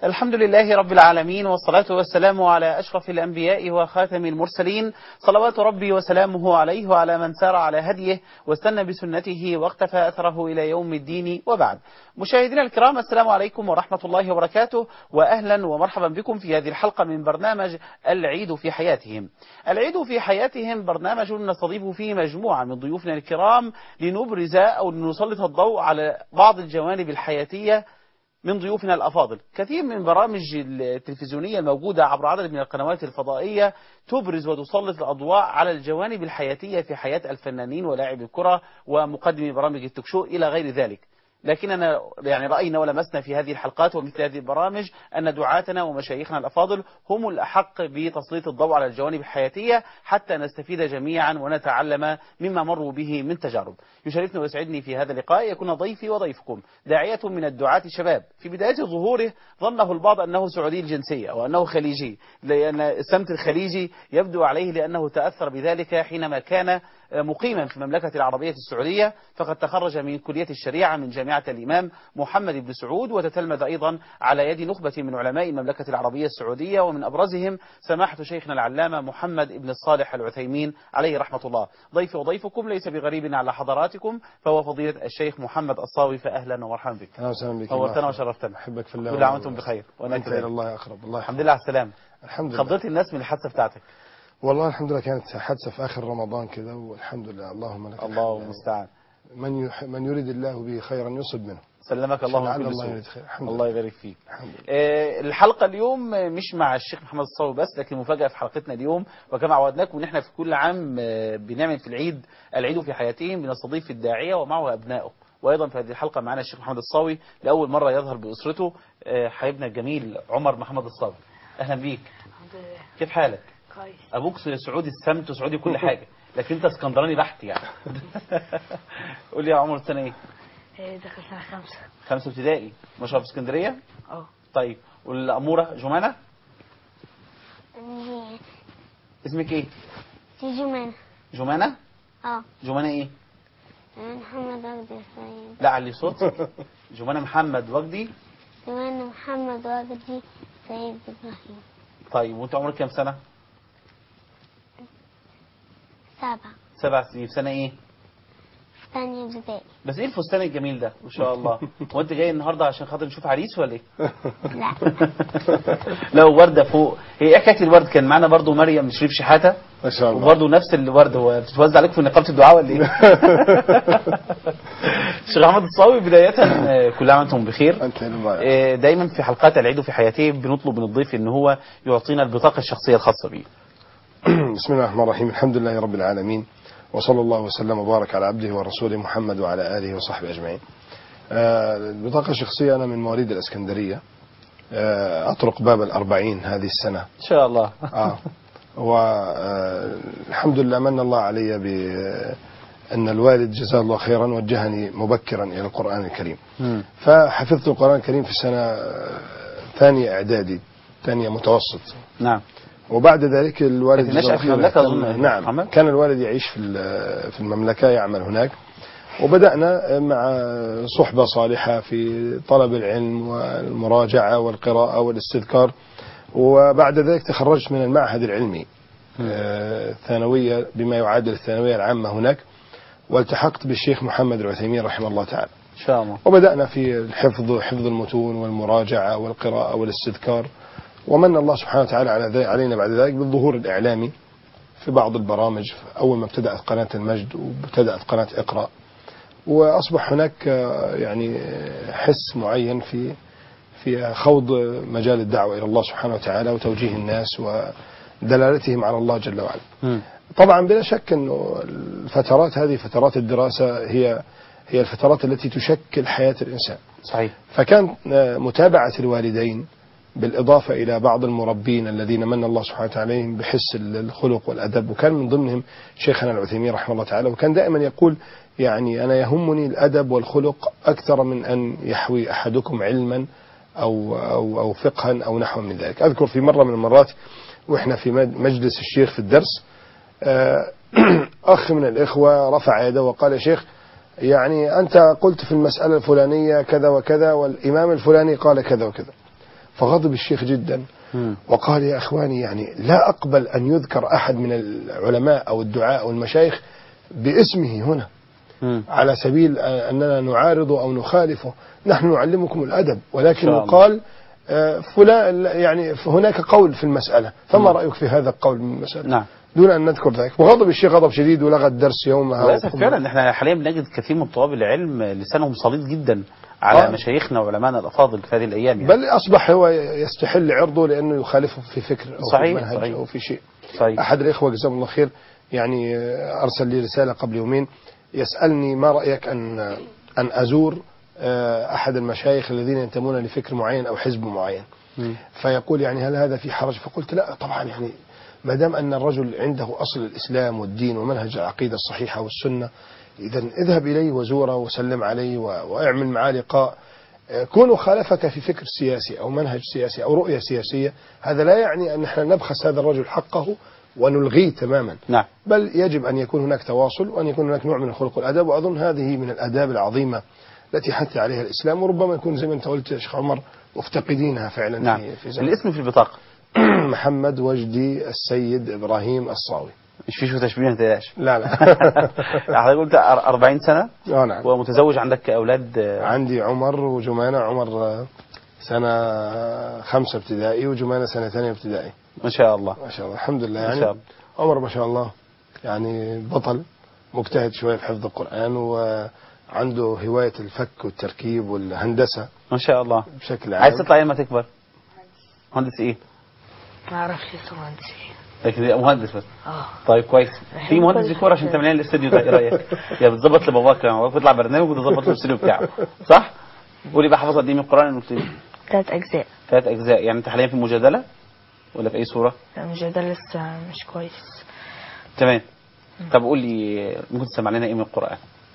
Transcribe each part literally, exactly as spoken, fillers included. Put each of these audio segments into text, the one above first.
الحمد لله رب العالمين، والصلاة والسلام على أشرف الأنبياء وخاتم المرسلين، صلوات ربي وسلامه عليه وعلى من سار على هديه واستنى بسنته واقتفى أثره إلى يوم الدين، وبعد. مشاهدينا الكرام، السلام عليكم ورحمة الله وبركاته، وأهلا ومرحبا بكم في هذه الحلقة من برنامج العيد في حياتهم. العيد في حياتهم برنامج نستضيف فيه مجموعة من ضيوفنا الكرام لنبرز أو لنسلط الضوء على بعض الجوانب الحياتية من ضيوفنا الأفاضل. كثير من برامج التلفزيونية الموجودة عبر عدد من القنوات الفضائية تبرز وتسلط الأضواء على الجوانب الحياتية في حياة الفنانين ولاعب الكرة ومقدمي برامج التوكشو إلى غير ذلك. لكننا يعني رأينا ولمسنا في هذه الحلقات ومثل هذه البرامج أن دعاتنا ومشايخنا الأفاضل هم الأحق بتسليط الضوء على الجوانب الحياتية حتى نستفيد جميعا ونتعلم مما مروا به من تجارب. يشرفني ويسعدني في هذا اللقاء يكون ضيفي وضيفكم داعية من الدعاة الشباب. في بداية ظهوره ظنه البعض أنه سعودي الجنسية وأنه خليجي، لأن السمت الخليجي يبدو عليه لأنه تأثر بذلك حينما كان مقيما في المملكة العربية السعودية، فقد تخرج من كلية الشريعة من جامعة الإمام محمد بن سعود، وتتلمذ أيضا على يد نخبة من علماء المملكة العربية السعودية، ومن أبرزهم سماحة شيخنا العلامة محمد بن الصالح العثيمين عليه رحمة الله. ضيفي وضيفكم ليس بغريب على حضراتكم، فهو فضيلة الشيخ محمد الصاوي، فأهلا ومرحبا بك. أهلا وسهلا بك. نورتنا وشرفتنا. أحبك في الله. كل عام وأنتم بخير. وأنت إلى الله أقرب. الله الحمد لله على السلامة. الحمد لله. خضرت الناس من الحادثة بتاعتك؟ والله الحمد لله كانت حادثة في آخر رمضان كذا، والحمد لله. اللهم لك الله المستعان. من يح... من يريد الله به خيرا يصب منه. سلمك الله من كل الله سوء. يريد خير. الحمد الله لله. يبارك فيك. الحمد لله. آه الحلقة اليوم مش مع الشيخ محمد الصاوي بس، لكن مفاجأة في حلقتنا اليوم، وكما عودناكم ان احنا في كل عام آه بنعمل في العيد العيد في حياتهم، بنستضيف الداعية ومعه أبنائه. وأيضا في هذه الحلقة معنا الشيخ محمد الصاوي لأول مرة يظهر بأسرته آه حبيبنا الجميل عمر محمد الصاوي. أهلا بيك. الحمد لله. كيف حالك؟ كويس. أبوك سعودي السمت وسعودي كل حاجة، لكن أنت اسكندراني بحت يعني. قول لي يا عمر، السنة إيه؟ إيه، دخل سنة خمسة. خمسة ابتدائي. ما شاء الله، في اسكندرية؟ اه. طيب، والأمورة جمانة؟ دي اسمك إيه؟ دي جمانة. جمانة؟ اه. جمانة إيه؟ محمد وجدي السيد. لا، علي صوت. جمانة محمد وجدي. جمانة محمد وجدي سيد إبراهيم. طيب، وأنت عمرك كام سنة؟ سبعة. سبع سنين. في سنة إيه؟ ثانية ابتدائي. بس إيه الفستان الجميل ده؟ ما شاء الله. وأنت جاي النهاردة عشان خاطر نشوف عريس ولا إيه؟ لا. لا، وردة فوق. هي إيه حكاية الورد؟ كان معانا برضو مريم شريف شحاتة. ما شاء الله. وبرضه نفس الورد. هو بتتوزع عليكم في نقابة الدعاء ولا إيه؟ الشيخ محمد الصاوي، بداية كل عام وأنتم بخير. أنت إلى الله. دايما في حلقات العيد في حياته بنطلب من الضيف إن هو يعطينا البطاقة الشخصية الخاصة به. بسم الله الرحمن الرحيم. الحمد لله رب العالمين، وصلى الله وسلم وبارك على عبده ورسوله محمد وعلى آله وصحبه أجمعين. آه البطاقة الشخصية، أنا من مواليد الإسكندرية. آه أطرق باب الأربعين هذه السنة إن شاء الله. آه والحمد لله من الله علي بأن الوالد جزاه الله خيرا وجهني مبكرا إلى القرآن الكريم. م. فحفظت القرآن الكريم في سنة ثانية إعدادي، ثانية متوسط. نعم. وبعد ذلك الوالد نشأ في المملكة أظن. نعم محمد. كان الوالد يعيش في في المملكة، يعمل هناك، وبدأنا مع صحبة صالحة في طلب العلم والمراجعة والقراءة والاستذكار. وبعد ذلك تخرجت من المعهد العلمي الثانوية بما يعادل الثانوية العامة هناك، والتحقت بالشيخ محمد العثيمين رحمه الله تعالى. إن شاء الله. وبدأنا في الحفظ حفظ المتون والمراجعة والقراءة والاستذكار، ومن الله سبحانه وتعالى على علينا بعد ذلك بالظهور الإعلامي في بعض البرامج. أول ما ابتدأت قناة المجد وابتدأت قناة اقرأ، وأصبح هناك يعني حس معين في في خوض مجال الدعوة إلى الله سبحانه وتعالى وتوجيه الناس ودلالتهم على الله جل وعلا. م. طبعا بلا شك أنه الفترات هذه، فترات الدراسة، هي هي الفترات التي تشكل حياة الإنسان. صحيح. فكان متابعة الوالدين بالإضافة إلى بعض المربين الذين من الله سبحانه وتعالى عليهم بحس الخلق والأدب، وكان من ضمنهم شيخنا العثيمين رحمه الله تعالى، وكان دائما يقول يعني أنا يهمني الأدب والخلق أكثر من أن يحوي أحدكم علما أو, أو, أو فقها أو نحو من ذلك. أذكر في مرة من المرات وإحنا في مجلس الشيخ في الدرس، أخ من الإخوة رفع يده وقال: يا شيخ، يعني أنت قلت في المسألة الفلانية كذا وكذا، والإمام الفلاني قال كذا وكذا. فغضب الشيخ جدا مم. وقال يا إخواني يعني لا أقبل أن يذكر أحد من العلماء أو الدعاء أو المشايخ باسمه هنا مم. على سبيل أننا نعارضه أو نخالفه. نحن نعلمكم الأدب، ولكن الله. يقال آه، فلان يعني هناك قول في المسألة، فما مم. رأيك في هذا القول من المسألة؟ نعم. دون أن نذكر ذلك. وغضب الشيخ غضب شديد ولغى الدرس يومها. للأسف فعلا احنا حاليا بنجد كثير من طلاب العلم لسانهم صليط جدا على آه. مشايخنا وعلمائنا الأفاضل في هذه الأيام يعني. بل أصبح هو يستحل عرضه لأنه يخالفه في فكر أو صحيح، في منهج صحيح. أو في شيء. صحيح. أحد الإخوة جزاه الله خير يعني أرسل لي رسالة قبل يومين يسألني ما رأيك أن أن أزور أحد المشايخ الذين ينتمون لفكر معين أو حزب معين. مم. فيقول يعني هل هذا في حرج؟ فقلت لا طبعا، يعني ما دام أن الرجل عنده أصل الإسلام والدين ومنهج العقيدة الصحيحة والسنة، إذا اذهب إليه وزوره وسلم عليه واعمل معه لقاء. كونه خالفك في فكر سياسي أو منهج سياسي أو رؤية سياسية، هذا لا يعني أن نحن نبخس هذا الرجل حقه ونلغيه تماما. نعم. بل يجب أن يكون هناك تواصل وأن يكون هناك نوع من الخلق والأدب، وأظن هذه من الآداب العظيمة التي حث عليها الإسلام، وربما يكون زي ما أنت قلت يا شيخ عمر مفتقدينها فعلا. نعم. في, في زمن. الاسم في البطاقة محمد وجدي السيد إبراهيم الصاوي. مش فيه شو تشبيه ما تقلقش. لا لا. حضرتك قلت أربعين سنة آه نعم. ومتزوج، عندك أولاد؟ عندي عمر وجمانة. عمر سنة خمسة ابتدائي وجمانة سنة ثانية ابتدائي. ما شاء الله. ما شاء الله الحمد لله. ما يعني شاء الله. عمر ما شاء الله يعني بطل مجتهد شوية في حفظ القرآن، وعنده هواية الفك والتركيب والهندسة ما شاء الله. بشكل عام. عايز تطلع ايه لما تكبر؟ مهندس ايه؟ ما اعرفش لسه مهندس ايه. لكن يبقى مهندس بس. اه طيب كويس. في مهندس ديكور عشان تعمل لنا الاستوديو ده، ايه رايك؟ يا بتظبط لباباك لما باباك يطلع برنامج وتظبط له الاستوديو بتاعه، صح؟ قولي بقى حافظ قد ايه من القران؟ قلت لي ثلاث اجزاء. ثلاث اجزاء. يعني انت حاليا في مجادله ولا في اي صوره؟ لا مش ده لسه مش كويس. تمام. طب قول لي ممكن تسمع لنا ايه من القران؟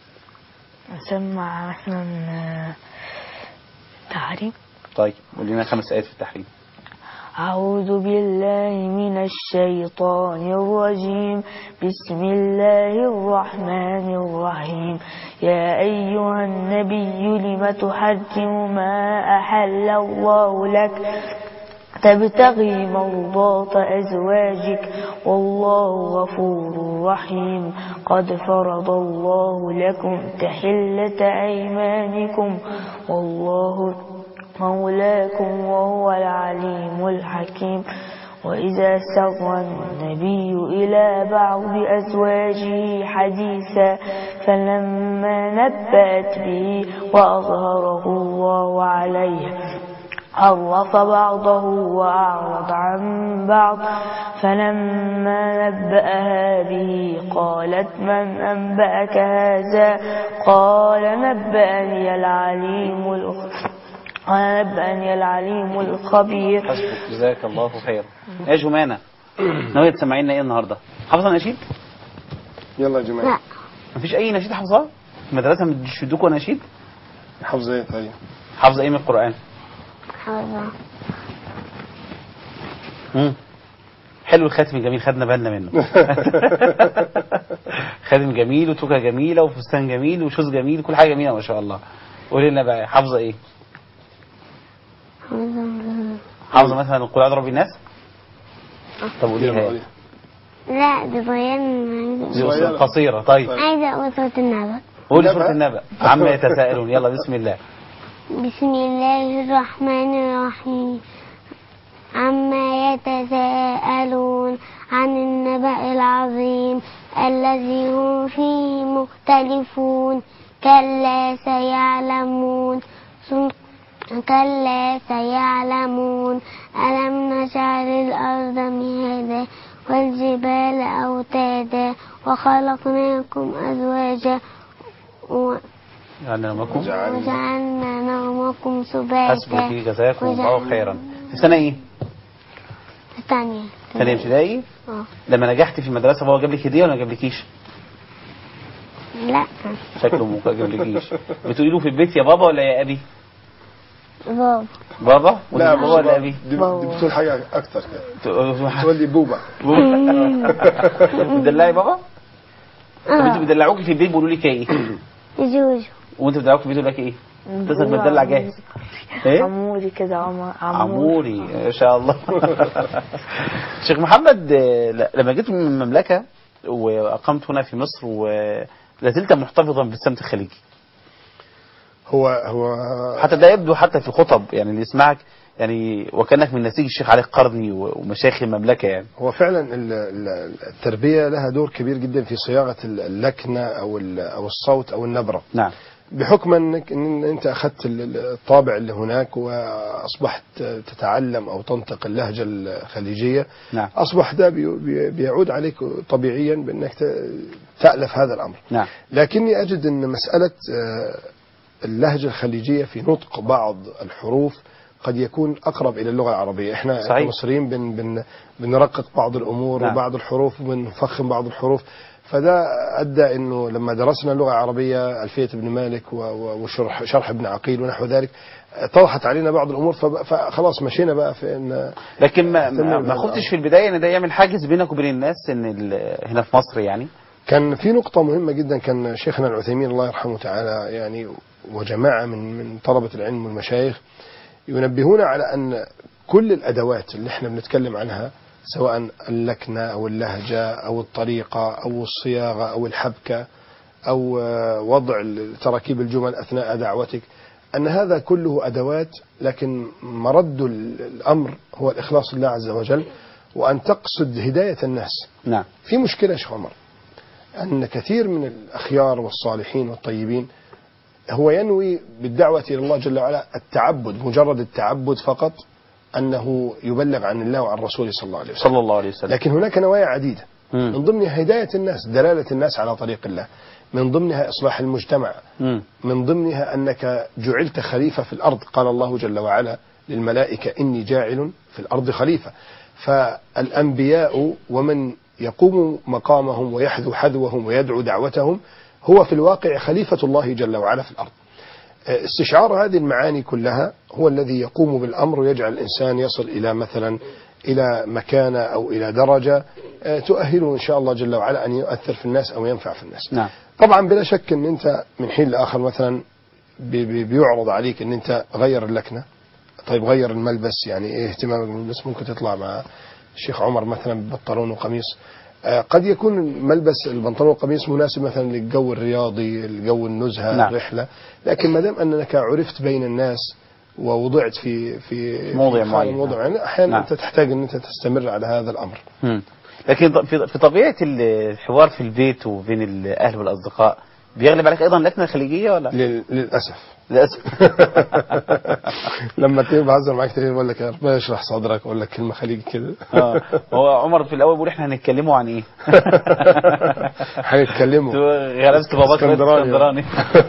اسمع مثلا آه، تحريم. طيب قول لنا خمس ايات في التحريم. أعوذ بالله من الشيطان الرجيم. بسم الله الرحمن الرحيم. يا أيها النبي لم تحرم ما أحل الله لك تبتغي مرضات أزواجك والله غفور رحيم. قد فرض الله لكم تحلة أيمانكم والله مولاكم وهو العليم الحكيم. وإذا سر النبي إلى بعض أزواجه حديثا فلما نبأت به وأظهره الله عليه عرف بعضه وأعرض عن بعض فلما نبأها به قالت من أنبأك هذا؟ قال نبأني العليم الخبير قال نبأني العليم الخبير. حسبك جزاك الله خير. يا جمانة ناوية تسمعينا ايه النهارده؟ حافظة نشيد؟ يلا يا جماعة. لا. مفيش أي نشيد حافظاه؟ المدرسة مش بيدوكوا نشيد؟ حافظة ايه طيب؟ حافظة ايه من القرآن؟ حافظة. امم حلو الخاتم الجميل، خدنا بالنا منه. خاتم جميل وتوكة جميلة وفستان جميل وشوز جميل، كل حاجة جميلة ما شاء الله. قولي لنا بقى حافظة ايه؟ حافظة مثلا قل أعوذ برب الناس؟ طب قوليها ايه؟ لا دي صغيرة. دي قصيرة. طيب عايزة أقول سورة النبأ. قولي سورة النبأ. عما يتساءلون. يلا بسم الله. بسم الله الرحمن الرحيم. عما يتساءلون عن النبأ العظيم الذي هم فيه مختلفون كلا سيعلمون كلا سيعلمون ألم نجعل الأرض مهادا والجبال أوتادا وخلقناكم أزواجا جعلنا نومكم وجعلنا نومكم سباتا. حسبك جزاكم الله خيرا. في سنة ايه؟ الثانية. ثانية ابتدائي؟ اه. لما نجحتي في المدرسة بابا جاب لك هدية ولا ما جابلكيش؟ لا. شكله ما جابلكيش. بتقولي له في البيت يا بابا ولا يا أبي؟ بابا. بابا؟ لا بابا ولا أبي؟ دي, دي بتقول حاجة أكتر كده. بتقول لي بوبا. بتدلعي بابا؟ طب انتوا بيدلعوكي في البيت بيقولوا لك ايه؟ جوجو. وانت بتدعوك في البيت يقول لك ايه؟ تسمع مدلع جاهز. ايه؟ عموري كده عمر عموري ما شاء الله. شيخ محمد، لما جيت من المملكة وأقمت هنا في مصر ولازلت محتفظا بالسمت الخليجي. هو هو حتى ده يبدو حتى في الخطب، يعني اللي يسمعك يعني وكأنك من نسيج الشيخ علي القرني ومشايخ المملكة. يعني هو فعلا التربية لها دور كبير جدا في صياغة اللكنة أو أو الصوت أو النبرة. نعم. بحكم انك ان انت اخذت الطابع اللي هناك واصبحت تتعلم او تنطق اللهجه الخليجيه. نعم. اصبح ده بيعود عليك طبيعيا بانك تالف هذا الامر. نعم. لكني اجد ان مساله اللهجه الخليجيه في نطق بعض الحروف قد يكون اقرب الى اللغه العربيه. احنا صحيح. كمصريين بن بن بنرقق بعض الامور. نعم. وبعض الحروف وبنفخم بعض الحروف، فده أدى أنه لما درسنا اللغة العربية ألفية ابن مالك وشرح شرح ابن عقيل ونحو ذلك طرحت علينا بعض الأمور، فخلاص مشينا بقى في إن. لكن ما, ما خفتش في البداية إن ده يعمل حاجز بينك وبين الناس إن هنا في مصر؟ يعني كان في نقطة مهمة جدا، كان شيخنا العثيمين الله يرحمه تعالى يعني وجماعة من من طلبة العلم والمشايخ ينبهون على أن كل الأدوات اللي احنا بنتكلم عنها، سواء اللكنة أو اللهجة أو الطريقة أو الصياغة أو الحبكة أو وضع تراكيب الجمل أثناء دعوتك، أن هذا كله أدوات، لكن مرد الأمر هو الإخلاص لله عز وجل وأن تقصد هداية الناس. نعم. في مشكلة يا شيخ عمر أن كثير من الأخيار والصالحين والطيبين هو ينوي بالدعوة إلى الله جل وعلا التعبد، مجرد التعبد فقط، أنه يبلغ عن الله وعن رسوله صلى الله عليه وسلم. صلى الله عليه وسلم. لكن هناك نوايا عديدة، مم. من ضمنها هداية الناس، دلالة الناس على طريق الله، من ضمنها إصلاح المجتمع، مم. من ضمنها أنك جعلت خليفة في الأرض. قال الله جل وعلا للملائكة إني جاعل في الأرض خليفة. فالأنبياء ومن يقوم مقامهم ويحذو حذوهم ويدعو دعوتهم هو في الواقع خليفة الله جل وعلا في الأرض. استشعار هذه المعاني كلها هو الذي يقوم بالأمر ويجعل الإنسان يصل إلى مثلا إلى مكانة أو إلى درجة تؤهله إن شاء الله جل وعلا أن يؤثر في الناس أو ينفع في الناس. نعم. طبعا بلا شك أن أنت من حين لآخر مثلا بيعرض عليك أن أنت غير اللكنة، طيب غير الملبس، يعني إيه اهتمامك بالملبس؟ ممكن تطلع مع الشيخ عمر مثلا ببنطلون وقميص، قد يكون ملبس البنطلون والقميص مناسب مثلا للجو الرياضي، الجو النزهة. نعم. الرحلة، لكن ما دام أنك عرفت بين الناس ووضعت في في موضع معين، موضع يعني أحيانا. نعم. أنت تحتاج أن أنت تستمر على هذا الأمر. م. لكن في طبيعة الحوار في البيت وبين الأهل والأصدقاء بيغلب عليك أيضا اللكنة الخليجية ولا؟ للأسف. للأسف. لما تيجي بهزر معاك تيجي بقول لك يا رب اشرح صدرك، اقول لك كلمه خليجي كده. اه هو عمر في الاول بيقول احنا هنتكلموا عن ايه؟ هنتكلموا غلبت باباك اسكندراني.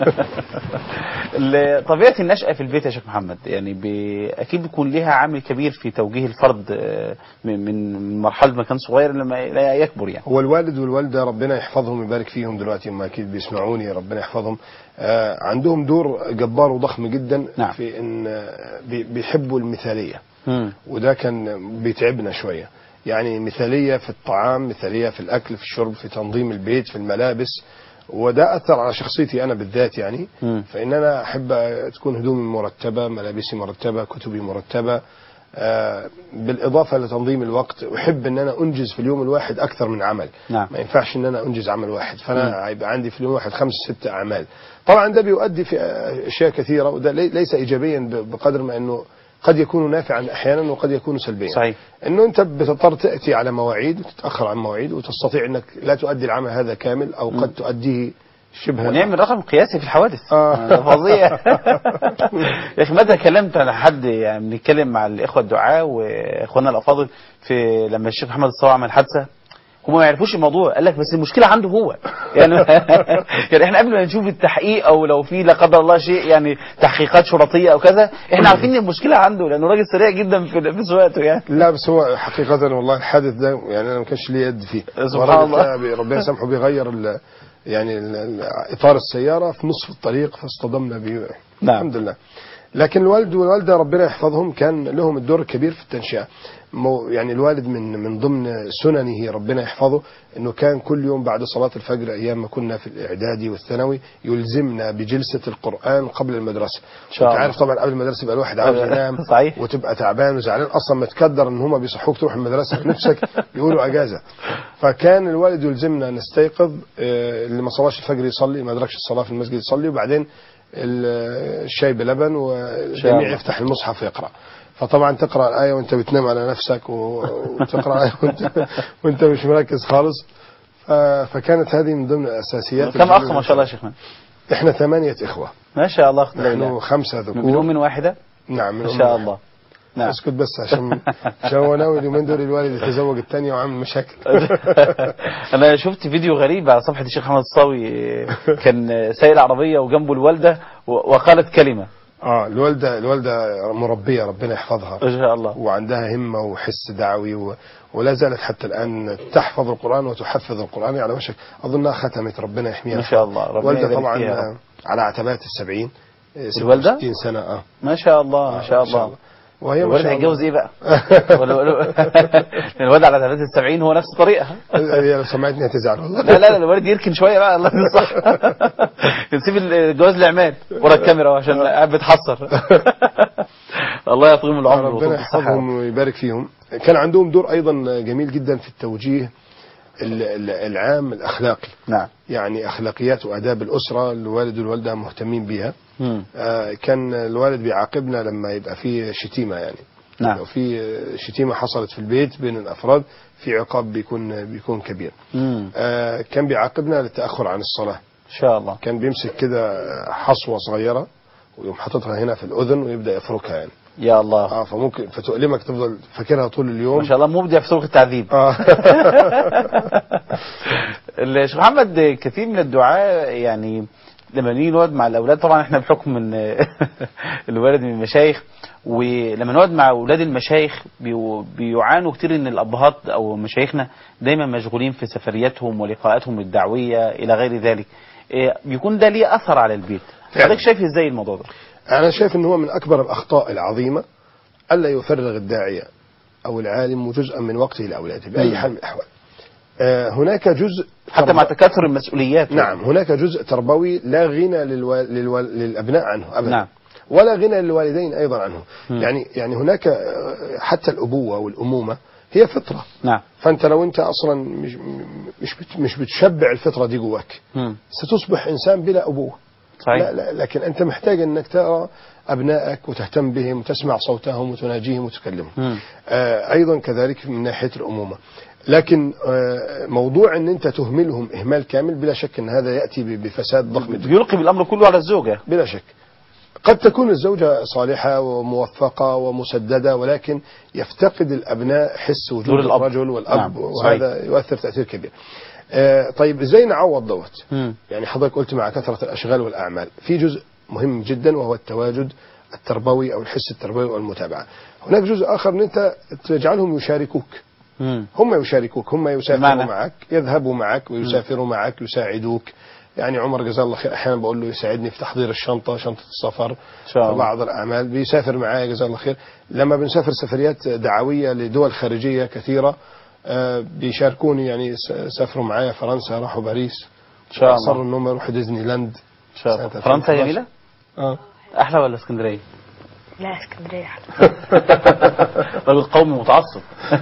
طبيعه النشأة في البيت يا شيخ محمد يعني بي... اكيد بيكون لها عامل كبير في توجيه الفرد من من مرحله ما كان صغير لما يكبر. يعني هو الوالد والوالده ربنا يحفظهم ويبارك فيهم، دلوقتي هم اكيد بيسمعوني ربنا يحفظهم، آه عندهم دور جبار وضخم جدا. نعم. في ان بيحبوا المثاليه. م. وده كان بيتعبنا شويه، يعني مثاليه في الطعام، مثاليه في الاكل، في الشرب، في تنظيم البيت، في الملابس، وده اثر على شخصيتي انا بالذات. يعني م. فان انا احب تكون هدومي مرتبه، ملابسي مرتبه، كتبي مرتبه، آه بالاضافه لتنظيم الوقت. احب ان انا انجز في اليوم الواحد اكثر من عمل. نعم. ما ينفعش ان انا انجز عمل واحد، فانا هيبقى عندي في اليوم الواحد خمس ست اعمال. طبعا ده بيؤدي في اشياء كثيره، وده ليس ايجابيا بقدر ما انه قد يكون نافعا احيانا وقد يكون سلبيا. صحيح. انه انت بتضطر تاتي على مواعيد وتتاخر عن مواعيد، وتستطيع انك لا تؤدي العمل هذا كامل او م. قد تؤديه شبه. ونعمل رقم قياسي في الحوادث. آه. فظيع. يا اخي متى كلمت على حد، يعني بنتكلم مع الاخوه الدعاة واخواننا الافاضل في لما الشيخ محمد الصاوي عمل حادثه، هم ما يعرفوش الموضوع، قال لك بس المشكله عنده هو. يعني يعني احنا قبل ما نشوف التحقيق او لو في لا قدر الله شيء يعني تحقيقات شرطيه او كذا، احنا عارفين ان المشكله عنده لانه راجل سريع جدا في في سواقته. يعني لا بس هو حقيقه والله الحادث ده يعني انا ما كانش لي يد فيه. سبحان الله. ربنا يسامحه، بيغير يعني اطار السياره في نصف الطريق فاصطدمنا بيه. نعم. الحمد لله. لكن الوالد والوالدة ربنا يحفظهم كان لهم الدور الكبير في التنشئة. يعني الوالد من من ضمن سننه ربنا يحفظه انه كان كل يوم بعد صلاة الفجر ايام ما كنا في الاعدادي والثانوي يلزمنا بجلسة القرآن قبل المدرسة. انت عارف طبعا قبل المدرسة يبقى الواحد عاوز ينام صحيح. وتبقى تعبان وزعلان اصلا متكدر ان هم بيصحوك تروح المدرسة نفسك يقولوا اجازة. فكان الوالد يلزمنا نستيقظ، اللي ما صلاش الفجر يصلي، ما ادركش الصلاة في المسجد يصلي، وبعدين الشاي بلبن والجميع يفتح المصحف ويقرأ. فطبعا تقرأ الآية وانت بتنام على نفسك وتقرأ الآية وانت, وانت مش مركز خالص. فكانت هذه من ضمن الأساسيات. كم أخ ما شاء الله يا شيخنا؟ احنا ثمانية إخوة ما شاء الله. نحن خمسة ذكور من أم واحدة. نعم من ما شاء الله. نعم. اسكت بس عشان عشان هو ناوي اليومين دول الوالد يتزوج الثانية وعامل مشاكل. أنا شفت فيديو غريب على صفحة الشيخ محمد الصاوي، كان سايق العربية وجنبه الوالدة وقالت كلمة. اه الوالدة الوالدة مربية ربنا يحفظها ما شاء الله، وعندها همة وحس دعوي و... ولا زالت حتى الآن تحفظ القرآن وتحفظ القرآن على وشك. أظنها ختمت ربنا يحميها. ما شاء الله. والدة طبعا على عتبات السبعين. الوالدة ستين سنة. اه ما شاء الله ما شاء الله. وهي الوالد هيتجوز ايه بقى؟ الوالد على ثلاثة وسبعين هو نفس الطريقه. هي لو سمعتني هتزعل والله. لا لا الوالد يركن شويه بقى، الله يصح. نسيب الجواز لعماد ورا الكاميرا عشان قاعد بتحصر. الله يطيلهم العمر ربنا يحفظهم ويبارك فيهم. كان عندهم دور ايضا جميل جدا في التوجيه العام الاخلاقي. نعم. يعني اخلاقيات واداب الاسره الوالد والوالده مهتمين بيها. آه كان الوالد بيعاقبنا لما يبقى في شتيمه، يعني نعم. لو في شتيمه حصلت في البيت بين الافراد في عقاب بيكون بيكون كبير. آه كان بيعاقبنا للتاخر عن الصلاه. ان شاء الله. كان بيمسك كده حصوه صغيره ويقوم حاططها هنا في الاذن ويبدا يفركها يعني. يا الله. اه فممكن فتؤلمك تفضل فاكرها طول اليوم. ما شاء الله مبدع في سوق التعذيب. اه الشيخ محمد كثير من الدعاء يعني لما نيجي نقعد مع الاولاد، طبعا احنا بحكم من الوالد من المشايخ، ولما نقعد مع اولاد المشايخ بيعانوا كتير ان الابهات او مشايخنا دايما مشغولين في سفرياتهم ولقاءاتهم الدعويه الى غير ذلك، بيكون ده ليه اثر على البيت. حضرتك شايف ازاي الموضوع ده؟ انا شايف ان هو من اكبر الاخطاء العظيمه الا يفرغ الداعيه او العالم جزءا من وقته لاولاده باي حال من الاحوال. آه هناك جزء حتى مع تكاثر المسؤوليات. نعم هناك جزء تربوي لا غنى للو... للو... للابناء عنه ابدا. نعم. ولا غنى للوالدين ايضا عنه. م. يعني يعني هناك حتى الابوه والامومه هي فطره. نعم. فانت لو انت اصلا مش مش بت... مش بتشبع الفطره دي جواك م. ستصبح انسان بلا ابوه. صحيح. لا, لا لكن انت محتاج انك ترى ابنائك وتهتم بهم وتسمع صوتهم وتناجيهم وتكلمهم. آه ايضا كذلك من ناحيه الامومه. لكن موضوع ان انت تهملهم اهمال كامل بلا شك ان هذا ياتي بفساد ضخم جدا. يلقي بالامر كله على الزوجه بلا شك. قد تكون الزوجه صالحه وموفقه ومسدده ولكن يفتقد الابناء حس وجود الرجل والاب. نعم. وهذا صحيح. يؤثر تاثير كبير. آه طيب ازاي نعوض دوت؟ يعني حضرتك قلت مع كثره الاشغال والاعمال في جزء مهم جدا وهو التواجد التربوي او الحس التربوي والمتابعه. هناك جزء اخر ان انت تجعلهم يشاركوك. مم. هم يشاركوك، هم يسافروا المعنى. معك، يذهبوا معك ويسافروا مم. معك، يساعدوك. يعني عمر جزاه الله خير احيانا بقول له يساعدني في تحضير الشنطه، شنطه السفر، بعض الاعمال بيسافر معايا جزاه الله خير. لما بنسافر سفريات دعويه لدول خارجيه كثيره آه بيشاركوني، يعني سافروا معايا فرنسا، راحوا باريس ان شاء الله، اصروا انهم يروحوا ديزني لاند. ان شاء الله. فرنسا جميله؟ اه احلى ولا اسكندريه؟ لا اسكندريه احلى. رجل قومي متعصب.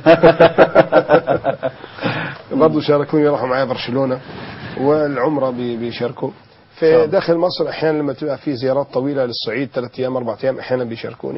برضه شاركوني، راحوا معايا برشلونه والعمره بيشاركوا. في داخل مصر احيانا لما تبقى في زيارات طويله للصعيد ثلاث ايام اربع ايام احيانا بيشاركوني.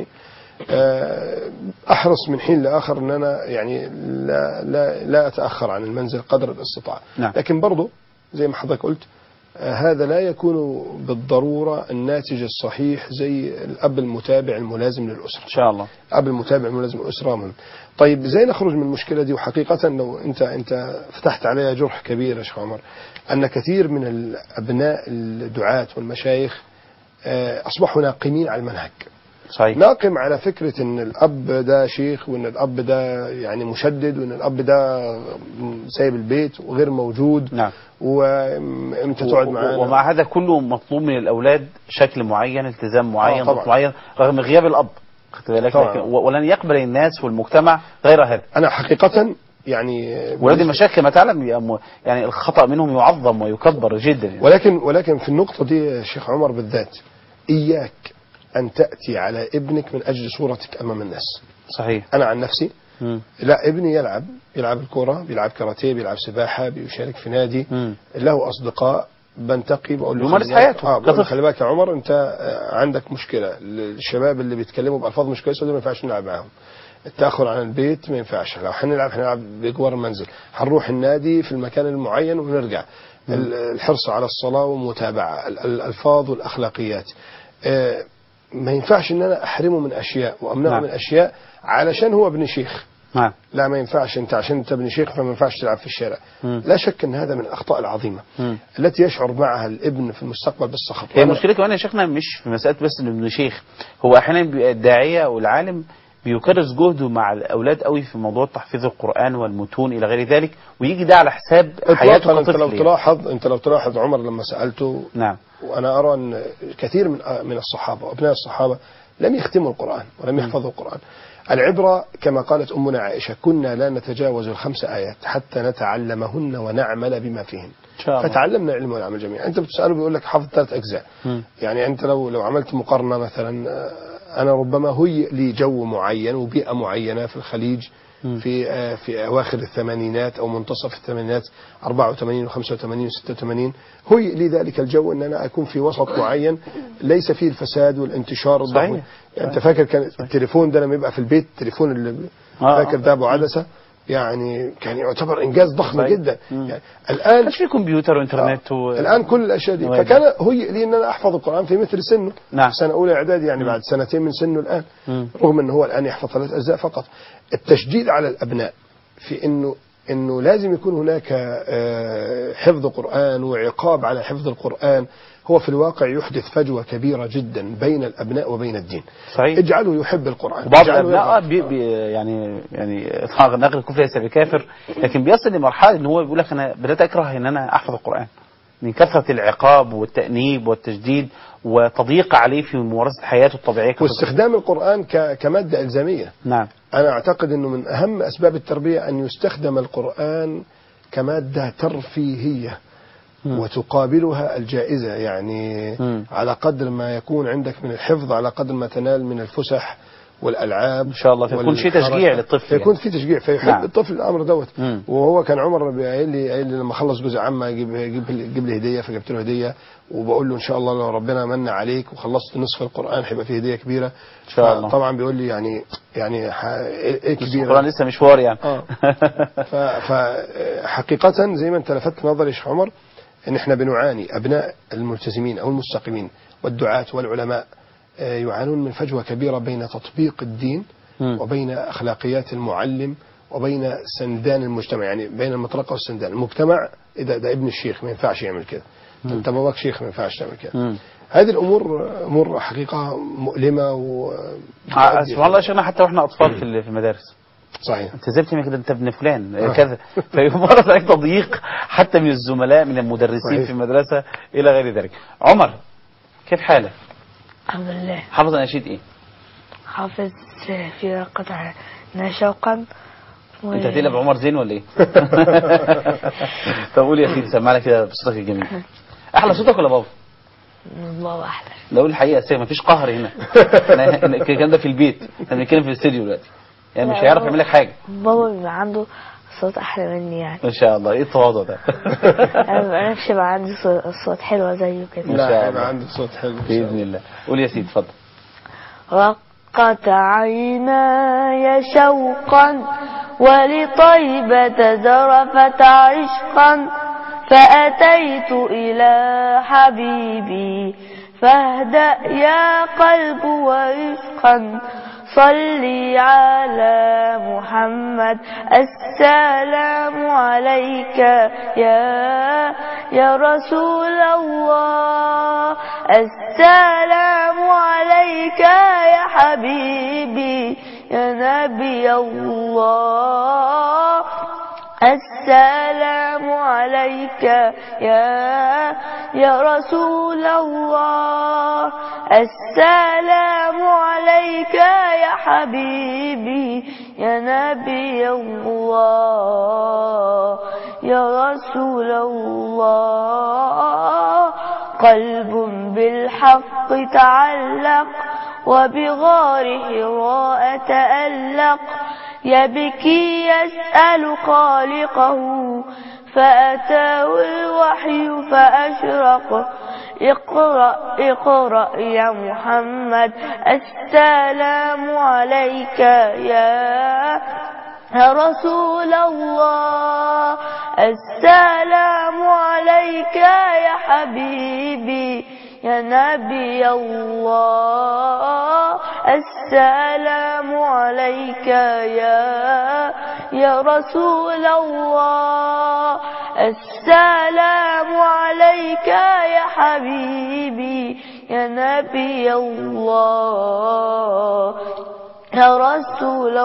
احرص من حين لاخر ان انا يعني لا لا لا اتاخر عن المنزل قدر الاستطاعه. نعم. لكن برضه زي ما حضرتك قلت هذا لا يكون بالضرورة الناتج الصحيح زي الأب المتابع الملازم للأسرة. إن شاء الله. الأب المتابع الملازم للأسرة مهم. طيب ازاي نخرج من المشكلة دي؟ وحقيقة لو أنت أنت فتحت عليها جرح كبير يا شيخ عمر، أن كثير من الأبناء الدعاة والمشايخ أصبحوا ناقمين على المنهج. صحيح. ناقم على فكرة ان الاب ده شيخ، وان الاب ده يعني مشدد، وان الاب ده سايب البيت وغير موجود. نعم. وامتى تقعد معانا. ومع هذا كله مطلوب من الاولاد شكل معين، التزام معين، طبعاً. ضبط معين، رغم غياب الاب. خدت بالك؟ لكن ولن يقبل الناس والمجتمع غير هذا. انا حقيقة يعني ولاد المشايخ كما تعلم يعني الخطأ منهم يعظم ويكبر جدا يعني. ولكن ولكن في النقطة دي يا شيخ عمر بالذات، إياك أن تأتي على ابنك من أجل صورتك أمام الناس. صحيح. أنا عن نفسي مم. لا، ابني يلعب يلعب الكرة، بيلعب كاراتيه، بيلعب سباحة، بيشارك في نادي، مم. له أصدقاء، بنتقي بقول له يمارس حياته. اه بقول له خلي بالك يا عمر، انت عندك مشكلة. الشباب اللي بيتكلموا بألفاظ مش كويسة دول ما ينفعش نلعب معاهم. التأخر عن البيت ما ينفعش. لو حنلعب حنلعب بجوار المنزل، حنروح النادي في المكان المعين ونرجع. مم. الحرص على الصلاة ومتابعة الألفاظ والأخلاقيات. آه ما ينفعش ان انا احرمه من اشياء وامنعه نعم. من اشياء علشان هو ابن شيخ. نعم. لا، ما ينفعش. انت عشان انت ابن شيخ فما ينفعش تلعب في الشارع. مم. لا شك ان هذا من الاخطاء العظيمه مم. التي يشعر معها الابن في المستقبل بالسخط. هي المشكله كمان يا شيخنا مش في مساله بس انه ابن شيخ، هو احيانا بيبقى الداعيه او العالم بيكرس جهده مع الاولاد قوي في موضوع تحفيظ القران والمتون الى غير ذلك، ويجي ده على حساب حياته كطفل. انت لو تلاحظ انت لو تلاحظ عمر لما سالته. نعم. وانا ارى ان كثير من من الصحابه وابناء الصحابه لم يختموا القران ولم يحفظوا القران. العبرة كما قالت أمنا عائشة: كنا لا نتجاوز الخمس آيات حتى نتعلمهن ونعمل بما فيهن. فتعلمنا العلم والعمل جميعا. أنت بتسأله بيقول لك حافظ ثلاث أجزاء. م. يعني أنت لو لو عملت مقارنة مثلا، أنا ربما هي لي جو معين وبيئة معينة في الخليج م. في في أواخر الثمانينات أو منتصف الثمانينات أربعة وثمانين وخمسة وثمانين وستة وثمانين، هي لي ذلك الجو أن أنا أكون في وسط معين ليس فيه الفساد والانتشار الضخم. يعني أنت فاكر كان التليفون ده لما يبقى في البيت، التليفون اللي آه فاكر ده أبو عدسة، يعني كان يعتبر إنجاز ضخم صحيح. جدا. يعني الآن مش في كمبيوتر وإنترنت آه و... الآن كل الأشياء دي. فكان هي لي أن أنا أحفظ القرآن في مثل سنه. نعم. سنة أولى إعدادي يعني م. بعد سنتين من سنه الآن. م. رغم أنه هو الآن يحفظ ثلاث أجزاء فقط. التشديد على الأبناء في أنه أنه لازم يكون هناك حفظ قرآن وعقاب على حفظ القرآن هو في الواقع يحدث فجوة كبيرة جدا بين الأبناء وبين الدين. صحيح. اجعله يحب القرآن. بعض الأبناء بي بي يعني يعني نقل الكفر ليس بكافر، لكن بيصل لمرحلة إن هو بيقول لك أنا بدأت أكره إن أنا أحفظ القرآن من كثرة العقاب والتأنيب والتجديد وتضييق عليه في ممارسة حياته الطبيعية واستخدام القرآن كمادة إلزامية. نعم. أنا أعتقد أنه من أهم أسباب التربية أن يستخدم القرآن كمادة ترفيهية وتقابلها الجائزة. يعني م. على قدر ما يكون عندك من الحفظ على قدر ما تنال من الفسح والألعاب إن شاء الله. فيكون شيء تشجيع للطفل، فيكون في تشجيع فيحب نعم. الطفل الأمر دوت. م. وهو كان عمر قايل لي قايل لي لما خلص جزء عامة يجيب يجيب يجيب لي هدية، فجبت له هدية وبقول له إن شاء الله لو ربنا من عليك وخلصت نصف القرآن هيبقى فيه هدية كبيرة إن شاء الله. طبعا بيقول لي يعني يعني إيه كبيرة القرآن لسه مشوار يعني. آه. فحقيقة زي ما أنت لفتت نظري يا شيخ عمر إن إحنا بنعاني أبناء الملتزمين أو المستقيمين والدعاة والعلماء يعانون من فجوة كبيرة بين تطبيق الدين م. وبين أخلاقيات المعلم وبين سندان المجتمع. يعني بين المطرقة والسندان. المجتمع إذا ده ابن الشيخ ما ينفعش يعمل كده، أنت باباك شيخ ما ينفعش تعمل كده. هذه الأمور أمور حقيقة مؤلمة و سبحان الله يا شيخنا. حتى وإحنا أطفال في في المدارس صحيح انت زبت من كده، انت ابن فلان آه. كذا، فيمارس عليك تضييق حتى من الزملاء من المدرسين صحيح. في المدرسة إلى غير ذلك. عمر كيف حالك؟ الحمد لله. حافظ أناشيد إيه؟ حافظ في قطع شوقا و... انت هتقلب عمر زين ولا ايه؟ طب قول يا اخي سمعنا كده بصوتك الجميل. احلى صوتك ولا بابا؟ بابا احلى. لو الحقيقه سيما مفيش قهر هنا. الكلام ده في البيت، احنا بنتكلم في الاستديو دلوقتي، يعني مش هيعرف يعمل لك حاجه. بابا بيبقى عنده صوت احلى مني يعني. ان شاء الله. ايه التواضع ده؟ انا مش يبقى عندي صوت حلو زيه كده. لا يبقى عندي صوت حلو باذن الله. قول يا سيدي اتفضل. رقت عيناي شوقا ولطيبة ذرفت عشقا فأتيت إلى حبيبي فاهدأ يا قلب ورفقا صلي على محمد السلام عليك يا يا رسول الله السلام عليك يا نبي الله السلام عليك يا يا رسول الله السلام عليك يا حبيبي يا نبي الله يا رسول الله قلب بالحق تعلق وبغار حراء تألق يبكي يسأل خالقه فأتاه الوحي فأشرق اقرأ اقرأ يا محمد السلام عليك يا يا رسول الله السلام عليك يا حبيبي يا نبي الله السلام عليك يا يا رسول الله السلام عليك يا حبيبي يا نبي الله يا رسول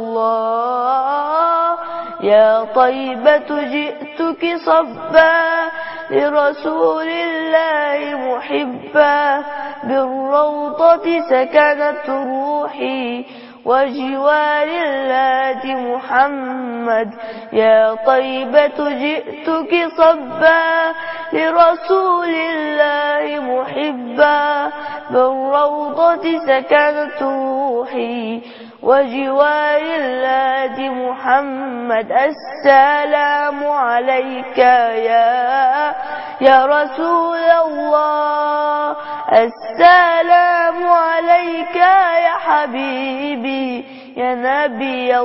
الله يا طيبة جئتك صبا لرسول الله محبا بالروضة سكنت روحي وجوار الله محمد يا طيبة جئتك صبا لرسول الله محبا بالروضة سكنت روحي وجوار الله محمد السلام عليك يا يا رسول الله السلام عليك يا حبيبي يا نبي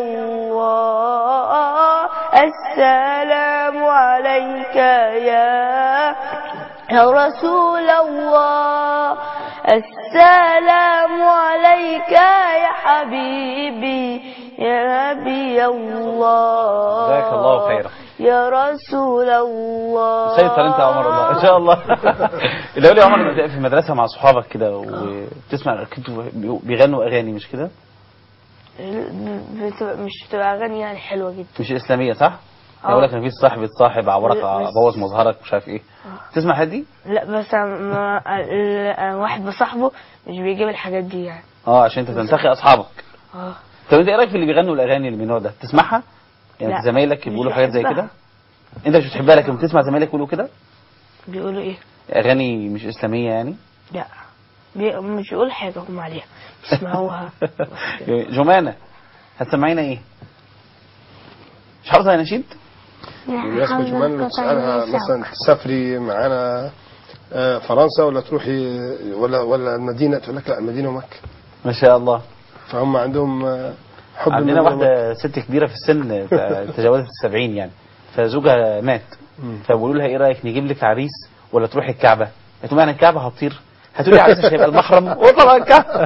الله السلام عليك يا يا رسول الله السلام عليك يا حبيبي يا نبي الله جزاك الله خيرا يا رسول الله. سيطر انت يا عمر الله ان شاء الله. الاول يا عمر في المدرسه مع صحابك كده وبتسمع كنتوا بيغنوا اغاني مش كده؟ بتبقى مش بتبقى اغاني يعني حلوه جدا مش اسلاميه صح؟ يقول لك مفيش صاحب يتصاحب عورك ابوظ مظهرك مش عارف ايه. تسمع الحاجات دي؟ لا بس ما واحد بصاحبه مش بيجيب الحاجات دي يعني. اه عشان انت تنتخي اصحابك. اه طب انت ايه رايك في اللي بيغنوا الاغاني اللي من النوع ده؟ تسمعها؟ يعني زمايلك بيقولوا حاجات زي كده؟ انت مش بتحبها لكن بتسمع زمايلك يقولوا كده؟ بيقولوا ايه؟ اغاني مش اسلاميه يعني؟ لا بي... مش بيقول حاجه هم عليها بيسمعوها. جمانه هتسمعينا ايه؟ مش حافظه يا نشيد؟ بالنسبة جمال لو تسألها مثلا تسافري معانا فرنسا ولا تروحي ولا ولا المدينة، تقول لك لا المدينة ومكة. ما شاء الله. فهم عندهم حب. عندنا واحدة ست كبيرة في السن تجاوزت السبعين يعني، فزوجها مات، فبقولوا لها ايه رأيك نجيب لك عريس ولا تروحي الكعبة؟ قالت لهم انا الكعبة هتطير، هتقولي عريس عشان يبقى المحرم وطبعا الكعبة.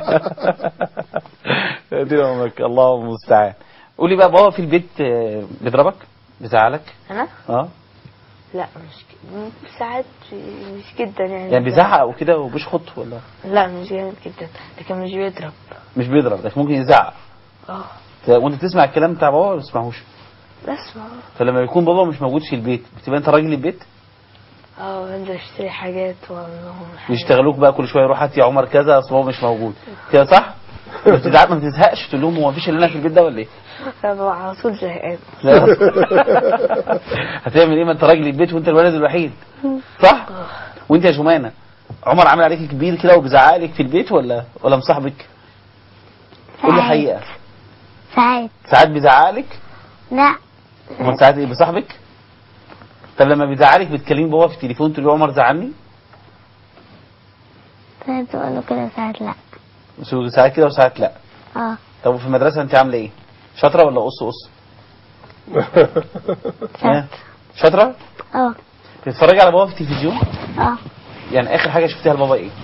الله المستعان. قولي بقى بابا في البيت بيضربك؟ بيزعلك؟ انا؟ اه لا مش ساعات مش جدا يعني. يعني بيزعق وكده وبيشخط ولا؟ لا مش جامد جدا لكن مش بيضرب. مش بيضرب لكن ممكن يزعق. اه وانت تسمع الكلام بتاع بابا ولا ما تسمعوش؟ بسمع. فلما يكون بابا مش موجود في البيت بتبقى انت راجل البيت؟ اه بنزل اشتري حاجات واقول لهم يشتغلوك بقى كل شويه روح هات يا عمر كذا اصل بابا مش موجود كده صح؟ ما بتزعق ما بتزهقش تقول لهم هو مفيش الا انا في البيت ده ولا ايه؟ انا على طول زهقان. هتعمل ايه ما انت راجل البيت وانت الولد الوحيد صح؟ وانت يا جمانه عمر عامل عليك كبير كده وبيزعق لك في البيت ولا ولا مصاحبك؟ قول لي حقيقه. ساعات ساعات بيزعق لك؟ لا. امال ساعات ايه بصاحبك؟ طب لما بيزعق لك بتكلمي بابا في التليفون تقول له عمر زعلني؟ ساعات تقول له كده ساعات لا. ساعات كده وساعات لا. اه طب في المدرسه انت عامله ايه؟ شاطره ولا قص قص؟ شاطره؟ اه. بتتفرجي على بابا في التلفزيون؟ اه. يعني اخر حاجه شفتيها لبابا ايه؟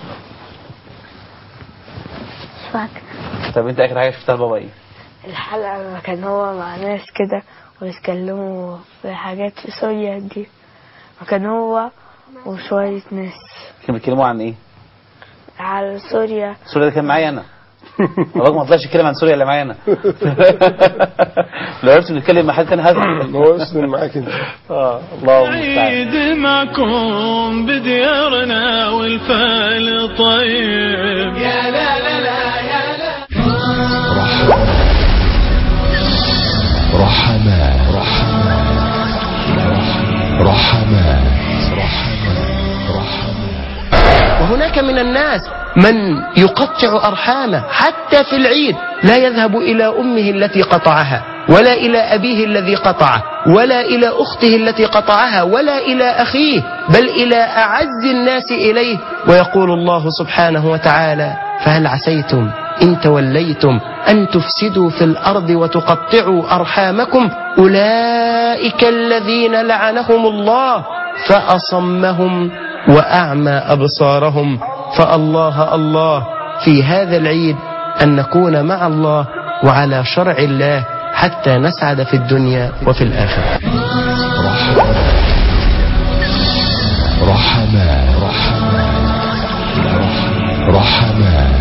مش فاكره. طب انت اخر حاجه شفتها لبابا ايه؟ الحلقه لما كان هو مع ناس كده ويتكلموا في حاجات في سوريا دي، وكان هو وشويه ناس كانوا بيتكلموا عن ايه؟ على سوريا. سوريا ده كان معايا انا. الراجل ما طلعش يتكلم عن سوريا اللي معانا. لو عرفت نتكلم مع حد تاني هذا ما هو اسلم معاك انت. اه الله المستعان. عيد معكم بديارنا والفال طيب. يا لا لا لا يا لا. رحمات رحمات رحمات. وهناك من الناس من يقطع أرحامه حتى في العيد، لا يذهب إلى أمه التي قطعها، ولا إلى أبيه الذي قطعه، ولا إلى أخته التي قطعها، ولا إلى أخيه، بل إلى أعز الناس إليه. ويقول الله سبحانه وتعالى: فهل عسيتم إن توليتم أن تفسدوا في الأرض وتقطعوا أرحامكم أولئك الذين لعنهم الله فأصمهم وأعمى أبصارهم. فالله الله في هذا العيد أن نكون مع الله وعلى شرع الله حتى نسعد في الدنيا وفي الآخرة. رحمات رحمات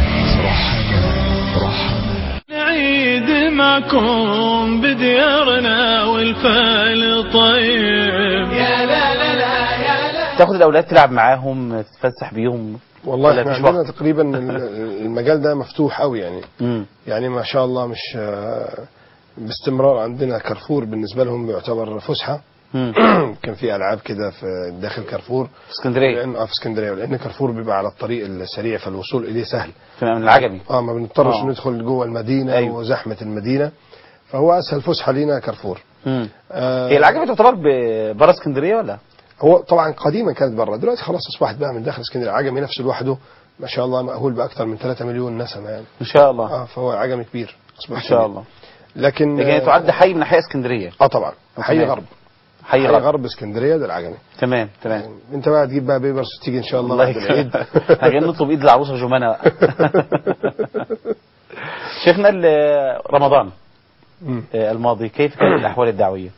نعيد معكم بديارنا والفال طيب. يا لا لا لا يا لا. تاخد الاولاد تلعب معاهم تتفسح بيهم؟ والله ولا احنا مفيش عندنا وقت؟ تقريبا المجال ده مفتوح قوي يعني. مم. يعني ما شاء الله مش باستمرار عندنا كارفور بالنسبه لهم يعتبر فسحه. مم. كان في العاب كده في داخل كارفور في اسكندريه. لان اه في اسكندريه، لان كارفور بيبقى على الطريق السريع فالوصول اليه سهل. تمام، من العجمي. اه ما بنضطرش آه. ندخل جوه المدينه أيوه. وزحمه المدينه، فهو اسهل فسحه لينا كارفور. مم. آه هي العجمي تعتبر ب- بره اسكندريه ولا؟ هو طبعا قديما كانت بره، دلوقتي خلاص اصبحت بقى من داخل اسكندريه. عجمي نفسه لوحده ما شاء الله مأهول باكثر من ثلاثة مليون نسمه يعني. ان شاء الله. اه فهو عجمي كبير اصبح ان شاء كبير. الله. لكن لكن هي تعد حي من احياء اسكندريه. اه طبعا حي تمام. غرب. حي حي غرب. غرب اسكندريه ده العجمي. تمام تمام. انت بقى تجيب بقى بيبرس وتيجي ان شاء الله الله بعد العيد. يكرمك. احنا جايين نطلب ايد العروسه جمانه بقى. شيخنا ال- رمضان مم. آه، الماضي كيف كانت الاحوال الدعويه؟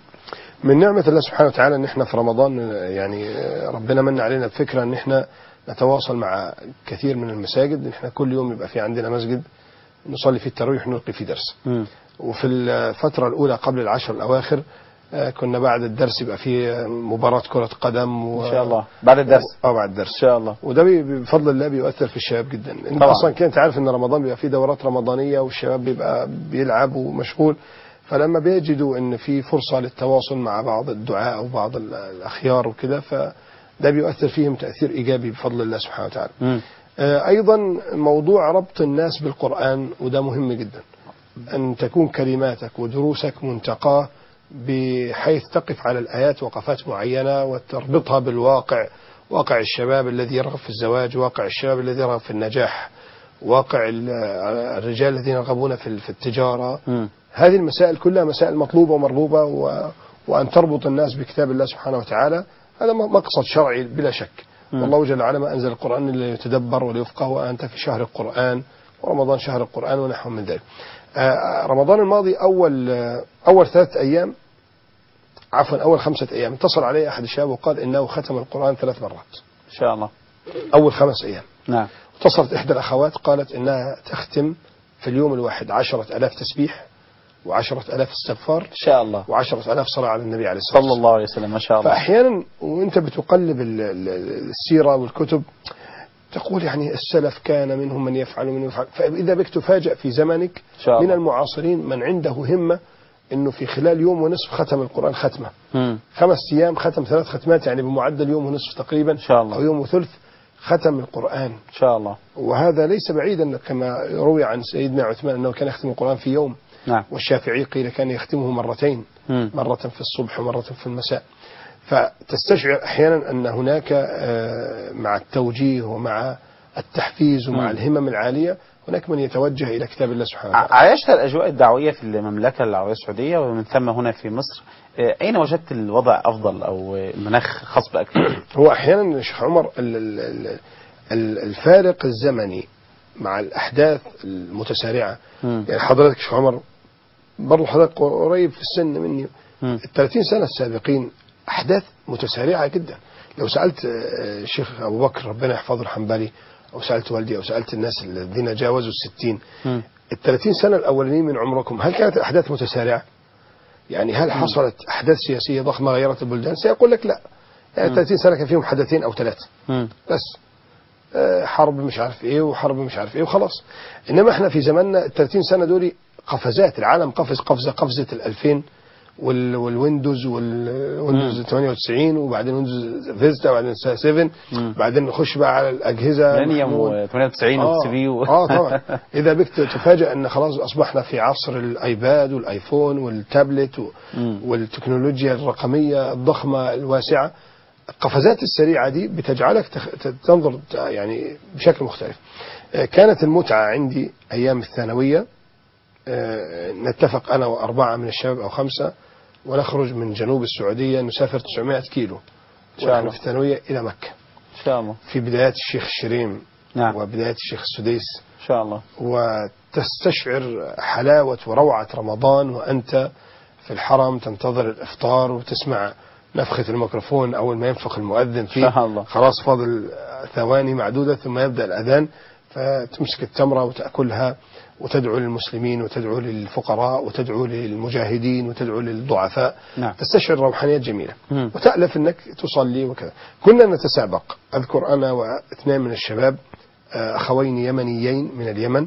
من نعمة الله سبحانه وتعالى ان احنا في رمضان يعني ربنا من علينا بفكرة ان احنا نتواصل مع كثير من المساجد، ان احنا كل يوم يبقى في عندنا مسجد نصلي فيه التراويح ونلقي فيه درس. مم. وفي الفترة الأولى قبل العشر الأواخر آه، كنا بعد الدرس يبقى فيه مباراة كرة قدم و... ان شاء الله بعد الدرس. اه بعد الدرس ان شاء الله. وده بي- بفضل الله بيؤثر في الشباب جدا. انت طبعا. اصلا كنت عارف ان رمضان بيبقى فيه دورات رمضانيه والشباب بيبقى بيلعب ومشغول، فلما بيجدوا ان في فرصه للتواصل مع بعض الدعاء او بعض ال- الاخيار وكده، فده بيؤثر فيهم تاثير ايجابي بفضل الله سبحانه وتعالى. مم. آه، ايضا موضوع ربط الناس بالقران وده مهم جدا، ان تكون كلماتك ودروسك منتقاه بحيث تقف على الآيات وقفات معينة وتربطها بالواقع، واقع الشباب الذي يرغب في الزواج، واقع الشباب الذي يرغب في النجاح، واقع ال- الرجال الذين يرغبون في في التجارة. مم. هذه المسائل كلها مسائل مطلوبة ومرغوبة، و- وأن تربط الناس بكتاب الله سبحانه وتعالى هذا مقصد شرعي بلا شك. مم. والله جل وعلا ما أنزل القرآن إلا ليتدبر وليفقه، وأنت في شهر القرآن ورمضان شهر القرآن ونحو من ذلك. آه، رمضان الماضي أول آه، أول ثلاثة أيام عفوا أول خمسة أيام اتصل علي أحد الشباب وقال إنه ختم القرآن ثلاث مرات ان شاء الله. أول خمس أيام. نعم. اتصلت إحدى الأخوات قالت إنها تختم في اليوم الواحد عشرة ألاف تسبيح وعشرة ألاف استغفار ان شاء الله. وعشرة ألاف صلاة على النبي عليه الصلاة صلى والسلام. الله عليه وسلم. ما شاء الله. فأحيانا وأنت بتقلب ال- ال- السيرة والكتب تقول يعني السلف كان منهم من يفعل ومن يفعل، فإذا بك تفاجأ في زمنك ان شاء من الله. المعاصرين من عنده همة إنه في خلال يوم ونصف ختم القرآن ختمة، مم. خمس أيام ختم ثلاث ختمات، يعني بمعدل يوم ونصف تقريبا ان شاء الله. أو يوم وثلث ختم القرآن. ان شاء الله. وهذا ليس بعيدا كما روي عن سيدنا عثمان أنه كان يختم القرآن في يوم، نعم. والشافعي قيل كان يختمه مرتين، مم. مرة في الصبح ومرة في المساء. فتستشعر أحيانا أن هناك آه، مع التوجيه ومع التحفيز ومع مم. الهمم العالية هناك من يتوجه إلى كتاب الله سبحانه ع- وتعالى. عايشت الأجواء الدعوية في المملكة العربية السعودية ومن ثم هنا في مصر، آه، أين وجدت الوضع أفضل أو آه، مناخ خصب أكثر؟ هو أحيانا يا شيخ عمر ال- ال- ال- ال- الفارق الزمني مع الأحداث المتسارعة، مم. يعني حضرتك يا شيخ عمر برضو حضرتك قريب في السن مني، مم. الثلاثين سنة السابقين أحداث متسارعة جدا. لو سألت آه، الشيخ أبو بكر ربنا يحفظه الحنبلي أو سألت والدي أو سألت الناس الذين جاوزوا الستين، مم. الثلاثين سنة الأولين من عمركم هل كانت الأحداث متسارعة؟ يعني هل حصلت أحداث سياسية ضخمة غيرت البلدان؟ سيقول لك لا، يعني ثلاثين سنة كان فيهم حدثين أو ثلاثة مم. بس، آه، حرب مش عارف إيه وحرب مش عارف إيه وخلاص. إنما إحنا في زماننا الثلاثين سنة دول قفزات، العالم قفز قفزة قفزة الألفين وال والويندوز والويندوز ثمانية وتسعين وبعدين ويندوز فيستا وبعدين سبعة، بعدين نخش بقى على الأجهزة ميلينيوم ثمانية وتسعين آه واكس بي و... اه طبعا. إذا بك تفاجأ أن خلاص أصبحنا في عصر الآيباد والآيفون والتابلت و... والتكنولوجيا الرقمية الضخمة الواسعة. القفزات السريعة دي بتجعلك تخ... تنظر يعني بشكل مختلف. كانت المتعة عندي أيام الثانوية، نتفق أنا وأربعة من الشباب أو خمسة ونخرج من جنوب السعودية نسافر تسعمائة كيلو إن شاء الله في الثانوية إلى مكة إن شاء الله، في بداية الشيخ الشريم نعم. وبداية الشيخ السديس إن شاء الله، وتستشعر حلاوة وروعة رمضان وأنت في الحرم تنتظر الإفطار وتسمع نفخة الميكروفون أول ما ينفخ المؤذن فيه، إن شاء الله. خلاص فاضل ثواني معدودة ثم يبدأ الأذان، فتمسك التمرة وتأكلها وتدعو للمسلمين وتدعو للفقراء وتدعو للمجاهدين وتدعو للضعفاء. نعم. تستشعر روحانيات جميلة مم. وتألف أنك تصلي وكذا. كنا نتسابق، أذكر أنا واثنين من الشباب أخوين يمنيين من اليمن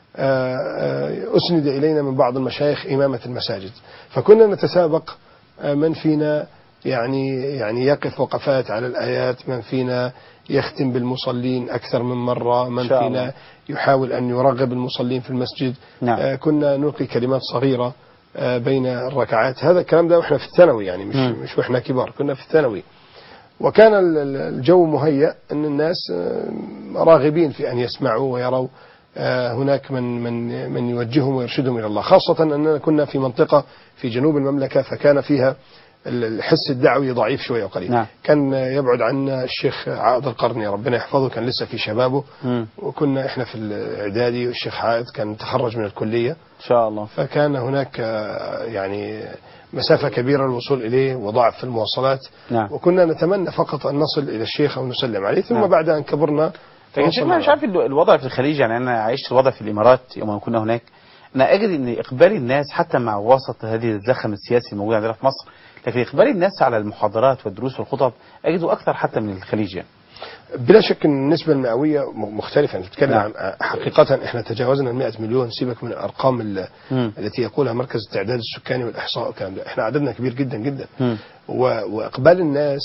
أسند إلينا من بعض المشايخ إمامة المساجد، فكنا نتسابق من فينا يعني يعني يقف وقفات على الآيات، من فينا يختم بالمصلين أكثر من مرة، من فينا الله. يحاول أن يرغب المصلين في المسجد. نعم. آه كنا نلقي كلمات صغيرة آه بين الركعات. هذا الكلام ده وإحنا في الثانوي، يعني مش, م. مش وإحنا كبار، كنا في الثانوي. وكان الجو مهيأ أن الناس آه راغبين في أن يسمعوا ويروا آه هناك من, من, من يوجههم ويرشدهم إلى الله، خاصة أننا كنا في منطقة في جنوب المملكة فكان فيها الحس الدعوي ضعيف شوية وقليل. نعم. كان يبعد عنا الشيخ عائض القرني ربنا يحفظه، كان لسه في شبابه. م. وكنا احنا في الإعدادي والشيخ عائض كان تخرج من الكلية إن شاء الله، فكان هناك يعني مسافة كبيرة للوصول إليه وضعف في المواصلات. نعم. وكنا نتمنى فقط أن نصل إلى الشيخ أو نسلم عليه ثم نعم. بعد أن كبرنا. لكن شيخ ما مش عارف الوضع في الخليج، يعني أنا عشت الوضع في الإمارات يوم كنا هناك، أنا أجد أن إقبال الناس حتى مع وسط هذه الزخم السياسي الموجود عندنا في مصر، لكن إقبال الناس على المحاضرات والدروس والخطب أجده أكثر حتى من الخليج يعني. بلا شك أن النسبة المئوية مختلفة. نتكلم نعم. عن حقيقة إحنا تجاوزنا المئة مليون، سيبك من الأرقام التي يقولها مركز التعداد السكاني والإحصاء والكلام ده، إحنا عددنا كبير جدا جدا. م. وإقبال الناس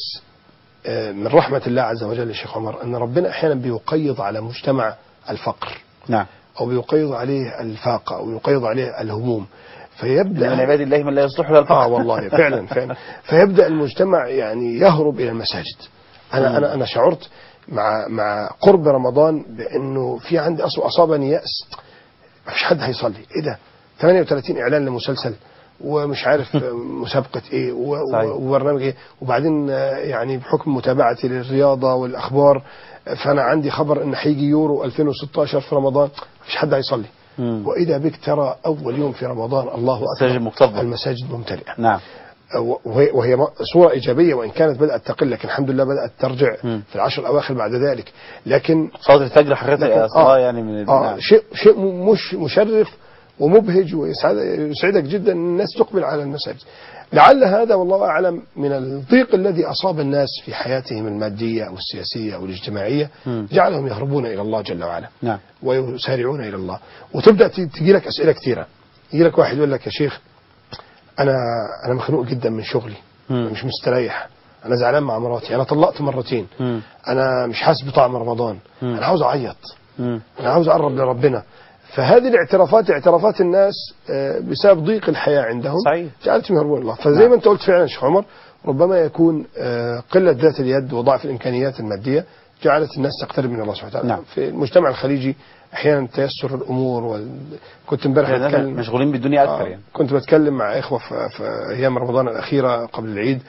من رحمة الله عز وجل يا شيخ عمر أن ربنا أحيانا بيقيض على مجتمع الفقر. نعم. أو بيقيض عليه الفاقة أو يقيض عليه الهموم، فيبدأ من عباد الله من لا يصلح له الفقر. آه والله فعلا فعلا. فيبدأ المجتمع يعني يهرب إلى المساجد. أنا أنا أنا شعرت مع مع قرب رمضان بأنه في عندي أصلا أصابني يأس، ما فيش حد هيصلي، إيه ده؟ ثمانية وثلاثين إعلان لمسلسل ومش عارف مسابقة إيه وبرنامج إيه، وبعدين يعني بحكم متابعتي للرياضة والأخبار فأنا عندي خبر إن هيجي يورو ألفين وستة عشر في رمضان، ما فيش حد هيصلي. مم. وإذا بك ترى أول يوم في رمضان الله أكبر المساجد ممتلئة. نعم. وهي, وهي صورة إيجابية وإن كانت بدأت تقل، لكن الحمد لله بدأت ترجع مم. في العشر الأواخر بعد ذلك. لكن صلاة الفجر حقيقة آه يعني من آه نعم. شيء شيء مش مشرف ومبهج ويسعدك جدا أن الناس تقبل على المساجد. لعل هذا والله أعلم من الضيق الذي أصاب الناس في حياتهم المادية أو السياسية أو الاجتماعية م. جعلهم يهربون إلى الله جل وعلا. نعم. ويسارعون إلى الله. وتبدأ تجي لك أسئلة كثيرة، يجي لك واحد يقول لك يا شيخ أنا أنا مخنوق جدا من شغلي، م. مش مستريح، أنا زعلان مع مراتي، أنا طلقت مرتين، م. أنا مش حاسس بطعم رمضان، م. أنا عاوز أعيط، م. أنا عاوز أقرب لربنا. فهذه الاعترافات اعترافات الناس بسبب ضيق الحياة عندهم جعلتهم يهربون الله. فزي ما أنت قلت فعلا شيخ عمر، ربما يكون قلة ذات اليد وضعف الإمكانيات المادية جعلت الناس تقترب من الله سبحانه وتعالى. نعم. في المجتمع الخليجي أحيانا تيسر الأمور و... كنت امبارح مشغولين بالدنيا أكثر. آه يعني كنت بتكلم مع إخوة في, في أيام رمضان الأخيرة قبل العيد،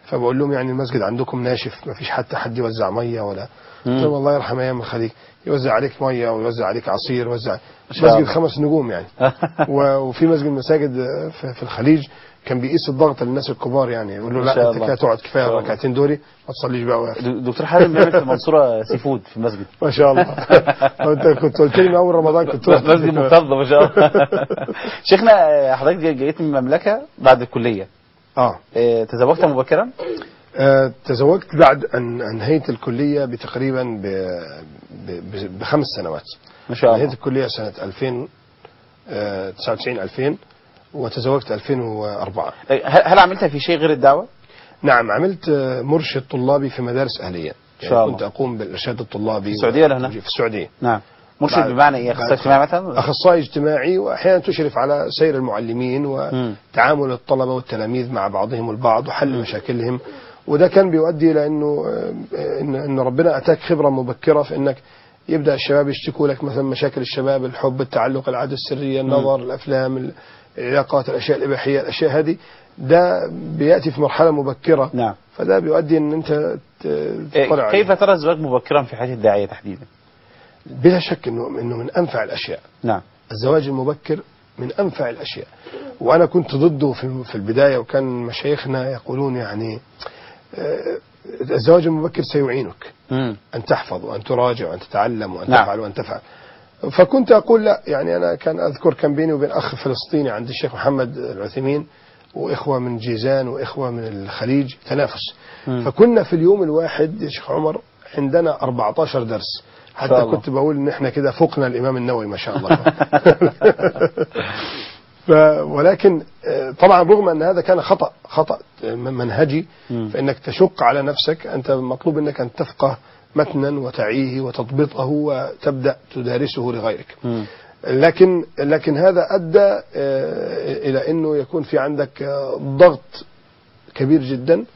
فبقول لهم يعني المسجد عندكم ناشف، ما فيش حتى حد يوزع مية ولا. قلت لهم الله يرحم ايام الخليج، يوزع عليك مية ويوزع عليك عصير، ويوزع مسجد خمس نجوم يعني. وفي مسجد مساجد في الخليج كان بيقيس الضغط للناس الكبار، يعني يقول له لا انت كده تقعد كفايه ركعتين دوري ما تصليش بقى واقف. دكتور حازم بيعمل في المنصوره سي فود في المسجد ما شاء الله. انت كنت قلت لي من اول رمضان كنت رحت مسجد مكتظه ما شاء الله. شيخنا حضرتك جيت من المملكه بعد الكليه. اه تزوجت مبكرا؟ آه تزوجت بعد ان انهيت الكليه بتقريبا ب... ب... بخمس سنوات ما شاء الله. انهيت الكليه سنه ألفين وتسعة وتسعين ألفين، وتزوجت ألفين وأربعة. هل عملت في شيء غير الدعوه؟ نعم، عملت مرشد طلابي في مدارس اهليه. يعني كنت اقوم بالارشاد الطلابي في السعوديه ولا هنا؟ في السعوديه. نعم. مرشد بمعنى ايه؟ اخصائي اجتماعي مثلا؟ اخصائي اجتماعي، واحيانا تشرف على سير المعلمين وتعامل الطلبه والتلاميذ مع بعضهم البعض وحل م. مشاكلهم. وده كان بيؤدي الى انه ان ربنا اتاك خبره مبكره في انك يبدا الشباب يشتكوا لك مثلا مشاكل الشباب، الحب، التعلق، العاده السريه، النظر، م. الافلام، العلاقات، الاشياء الاباحيه، الاشياء هذه ده بياتي في مرحله مبكره. نعم. فده بيؤدي ان انت تطلع. كيف ترى الزواج مبكرا في حياه الداعيه تحديدا؟ بلا شك انه انه من انفع الاشياء. نعم. الزواج المبكر من انفع الاشياء، وانا كنت ضده في في البدايه، وكان مشايخنا يقولون يعني الزواج المبكر سيعينك مم. ان تحفظ وان تراجع وان تتعلم وان نعم. تفعل وان تفعل. فكنت اقول لا، يعني انا كان اذكر كان بيني وبين اخ فلسطيني عند الشيخ محمد العثيمين، واخوه من جيزان واخوه من الخليج، تنافس. مم. فكنا في اليوم الواحد يا شيخ عمر عندنا أربعة عشر درس، حتى كنت بقول ان احنا كده فوقنا الامام النووي ما شاء الله. ف ولكن طبعا رغم ان هذا كان خطأ خطأ منهجي، فانك تشق على نفسك، انت مطلوب انك ان تفقه متنا وتعيه وتضبطه وتبدأ تدارسه لغيرك. لكن لكن هذا ادى الى انه يكون في عندك ضغط كبير جدا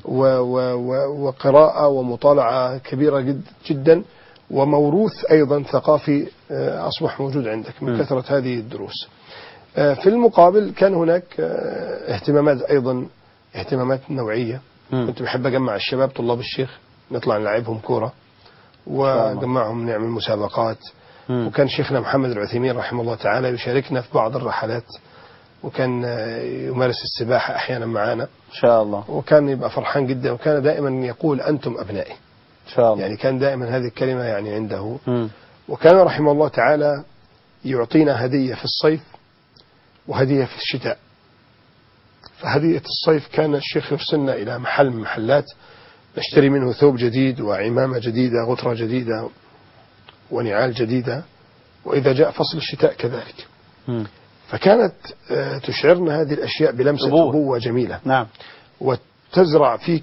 وقراءة ومطالعة كبيرة جد جدا، وموروث أيضا ثقافي أصبح موجود عندك من كثرة هذه الدروس. في المقابل كان هناك اهتمامات أيضا، اهتمامات نوعية. كنت بحب أجمع الشباب طلاب الشيخ، نطلع نلعبهم كورة وجمعهم نعمل مسابقات. وكان شيخنا محمد العثيمين رحمه الله تعالى يشاركنا في بعض الرحلات، وكان يمارس السباحة أحيانا معنا إن شاء الله، وكان يبقى فرحان جدا، وكان دائما يقول أنتم أبنائي إن شاء الله. يعني كان دائما هذه الكلمة يعني عنده. م. وكان رحمه الله تعالى يعطينا هدية في الصيف وهدية في الشتاء. فهدية الصيف كان الشيخ يرسلنا إلى محل من محلات نشتري منه ثوب جديد وعمامة جديدة، غطرة جديدة ونعال جديدة، وإذا جاء فصل الشتاء كذلك. م. فكانت تشعرنا هذه الأشياء بلمسة أبوة, أبوة جميلة. نعم. وتزرع فيك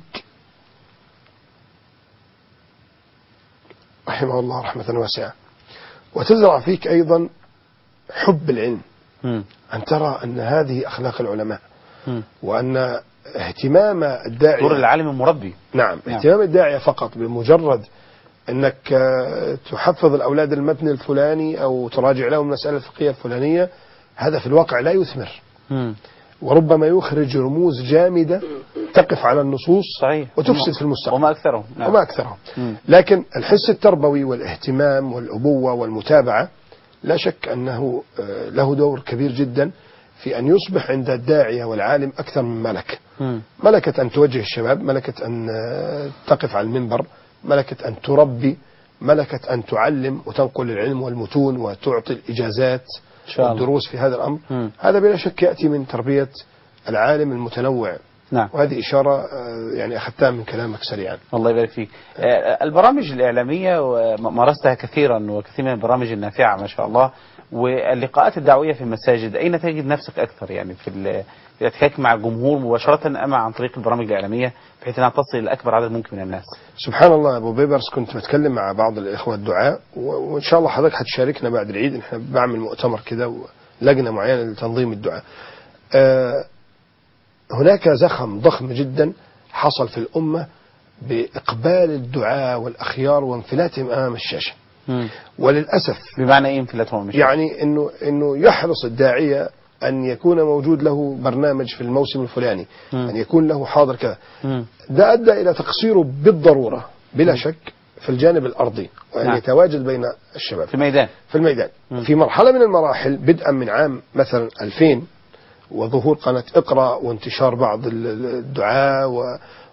رحمه الله رحمة واسعة، وتزرع فيك أيضا حب العلم. م. أن ترى أن هذه أخلاق العلماء، م. وأن اهتمام الداعية دور العالم المربي. نعم. نعم. اهتمام الداعية فقط بمجرد أنك تحفظ الأولاد المتن الفلاني أو تراجع لهم مسألة فقهية فلانية، هذا في الواقع لا يثمر. م. وربما يخرج رموز جامدة تقف على النصوص صحيح. وتفسد في المستقبل. وما أكثرهم. نعم. وما أكثرهم. لكن الحس التربوي والاهتمام والأبوة والمتابعة لا شك أنه له دور كبير جدا في أن يصبح عند الداعية والعالم أكثر من ملكة. م. ملكة أن توجه الشباب، ملكة أن تقف على المنبر، ملكة أن تربي، ملكة أن تعلم وتنقل العلم والمتون وتعطي الإجازات والدروس في هذا الأمر. م. هذا بلا شك يأتي من تربية العالم المتنوع. نعم. وهذه إشارة يعني أخذتها من كلامك سريعا. الله يبارك فيك. البرامج الإعلامية مارستها كثيرا، وكثير من البرامج النافعة ما شاء الله، واللقاءات الدعوية في المساجد، أين تجد نفسك أكثر يعني في الاحتكاك مع الجمهور مباشرة أم عن طريق البرامج الإعلامية بحيث أنها تصل لأكبر عدد ممكن من الناس؟ سبحان الله أبو بيبرس، كنت بتكلم مع بعض الإخوة الدعاء، وإن شاء الله حضرتك هتشاركنا بعد العيد، إحنا بعمل مؤتمر كده ولجنة معينة لتنظيم الدعاء. أه هناك زخم ضخم جدا حصل في الأمة بإقبال الدعاء والأخيار وانفلاتهم أمام الشاشة. م. وللأسف بمعنى إيه انفلاتهم أمام الشاشة؟ يعني إنه إنه يحرص الداعية أن يكون موجود له برنامج في الموسم الفلاني، مم. أن يكون له حاضر كذا. مم. ده أدى إلى تقصيره بالضرورة بلا شك في الجانب الأرضي، وأن نعم. يتواجد بين الشباب في الميدان. في الميدان. مم. في مرحلة من المراحل بدءا من عام مثلا ألفين وظهور قناة اقرأ وانتشار بعض الدعاء و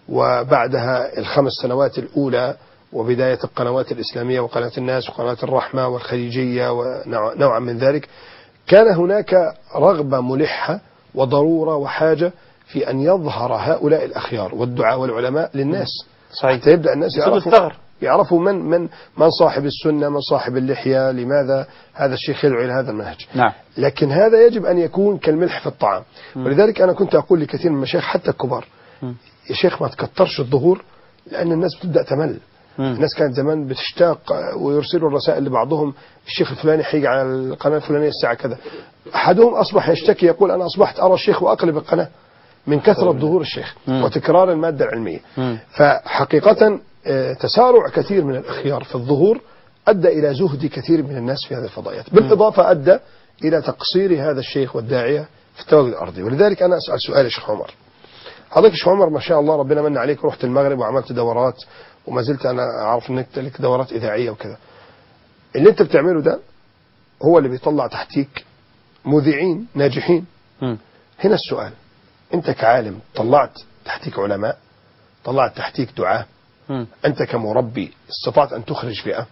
وبعدها الخمس سنوات الأولى وبداية القنوات الإسلامية وقناة الناس وقناة الرحمة والخليجية ونوعا من ذلك، كان هناك رغبة ملحة وضرورة وحاجة في أن يظهر هؤلاء الأخيار والدعاء والعلماء للناس، صحيح. حتى يبدأ الناس يعرفوا يعرفوا يعرفوا من من من صاحب السنة، من صاحب اللحية، لماذا هذا الشيخ يدعو إلى هذا المنهج. نعم. لكن هذا يجب أن يكون كالملح في الطعام. م. ولذلك أنا كنت أقول لكثير من المشايخ حتى الكبار، م. يا شيخ ما تكترش الظهور، لأن الناس بتبدأ تمل. م. الناس كانت زمان بتشتاق ويرسلوا الرسائل لبعضهم، الشيخ الفلاني حيجي على القناة الفلانية الساعة كذا. أحدهم أصبح يشتكي يقول أنا أصبحت أرى الشيخ وأقلب القناة من كثرة ظهور الشيخ م. وتكرار المادة العلمية. م. فحقيقة تسارع كثير من الأخيار في الظهور أدى إلى زهد كثير من الناس في هذه الفضائيات، بالإضافة أدى إلى تقصير هذا الشيخ والداعية في التواجد الأرضي. ولذلك أنا أسأل سؤال يا شيخ عمر، حضرتك شيخ عمر ما شاء الله ربنا من عليك، رحت المغرب وعملت دورات وما زلت أنا أعرف أنك لك دورات إذاعية وكذا. اللي أنت بتعمله ده هو اللي بيطلع تحتيك مذيعين ناجحين. م. هنا السؤال، أنت كعالم طلعت تحتيك علماء، طلعت تحتيك دعاة، م. أنت كمربي استطعت أن تخرج فئة.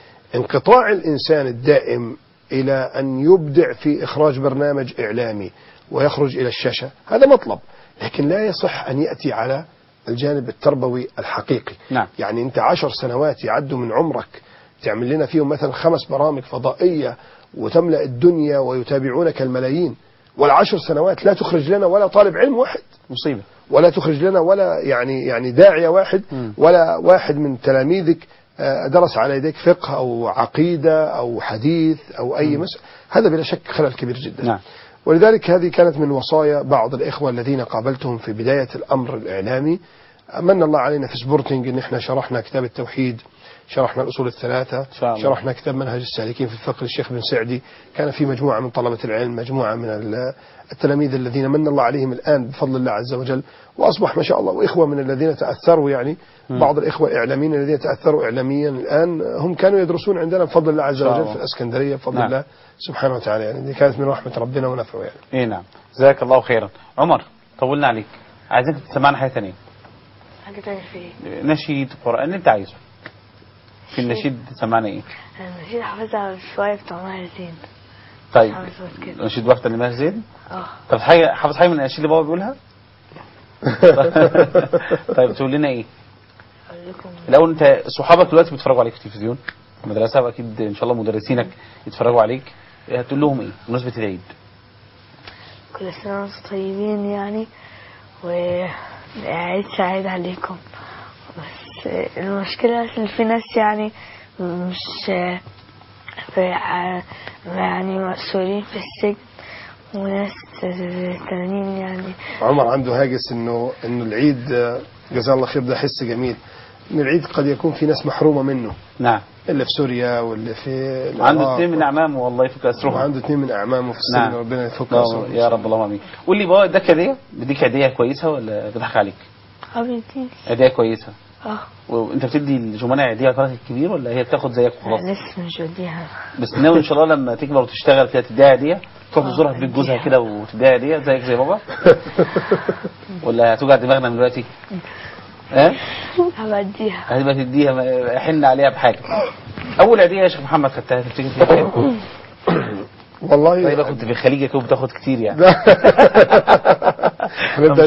انقطاع الإنسان الدائم إلى أن يبدع في إخراج برنامج إعلامي ويخرج إلى الشاشة هذا مطلب، لكن لا يصح أن يأتي على الجانب التربوي الحقيقي. نعم. يعني أنت عشر سنوات يعدوا من عمرك تعمل لنا فيهم مثلا خمس برامج فضائية وتملأ الدنيا ويتابعونك الملايين، والعشر سنوات لا تخرج لنا ولا طالب علم واحد، مصيبة، ولا تخرج لنا ولا يعني يعني داعية واحد، م. ولا واحد من تلاميذك درس على يديك فقه أو عقيدة أو حديث أو أي مسألة. هذا بلا شك خلل كبير جدا. نعم. ولذلك هذه كانت من وصايا بعض الإخوة الذين قابلتهم في بداية الأمر الإعلامي. من الله علينا في سبورتنج إن إحنا شرحنا كتاب التوحيد، شرحنا الأصول الثلاثة، شرحنا كتاب منهج السالكين في الفقه للشيخ بن سعدي. كان في مجموعة من طلبة العلم، مجموعة من التلاميذ الذين من الله عليهم الآن بفضل الله عز وجل، وأصبح ما شاء الله وإخوة من الذين تأثروا، يعني بعض الإخوة إعلاميين الذين تأثروا إعلاميا الآن هم كانوا يدرسون عندنا بفضل الله عز وجل في الإسكندرية بفضل نعم. الله سبحانه وتعالى، يعني دي كانت من رحمة ربنا ونفعه يعني. إيه نعم، جزاك الله خيرا. عمر طولنا عليك، عايزك تسمعنا حاجة ثانية. حاجة تانية في ايه؟ نشيد قرآن اللي انت عايزه. في النشيد تسمعنا ايه؟ النشيد حافظها شوية بتاع ماهر زين. طيب نشيد وقت لماهر زين؟ اه. طب حاجة حافظ حاجة من النشيد اللي بابا بيقولها؟ طيب تقول لنا ايه؟ اقول لكم لو انت صحابك دلوقتي بيتفرجوا عليك في التلفزيون المدرسة، واكيد ان شاء الله مدرسينك يتفرجوا عليك، هتقول لهم ايه بمناسبة العيد؟ كل سنة وانتم طيبين يعني، وعيد سعيد عليكم. بس المشكلة ان في ناس يعني مش في يعني مأسورين في السجن، وناس تانيين يعني. عمر عنده هاجس انه انه العيد جزاه الله خير ده حس جميل، ان العيد قد يكون في ناس محرومة منه. نعم. اللي في سوريا واللي في عنده اثنين من اعمامه والله يفك اسرهم. عنده اثنين من اعمامه في السجن. نعم. ربنا يفك اسرهم يا رب اللهم امين. قول لي بابا اداك هديه؟ بديك هديه كويسه ولا بيضحك عليك؟ اه بيديني هديه كويسه. اه. وانت بتدي الجمانة هديه فرق الكبير ولا هي بتاخد زيك وخلاص؟ لسه مش بديها، بس ناوي ان شاء الله لما تكبر وتشتغل كده تديها هديه، تروح تزورها في بيت جوزها كده وتديها هديه زيك زي بابا؟ ولا هتوجع دماغنا من دلوقتي؟ ها؟ هبديها. هتبقى تديها حن عليها بحاجه. اول هديه يا شيخ محمد خدتها تفتكر فيها كام؟ والله طيب كنت في الخليج كده بتاخد كتير يعني. هنبدا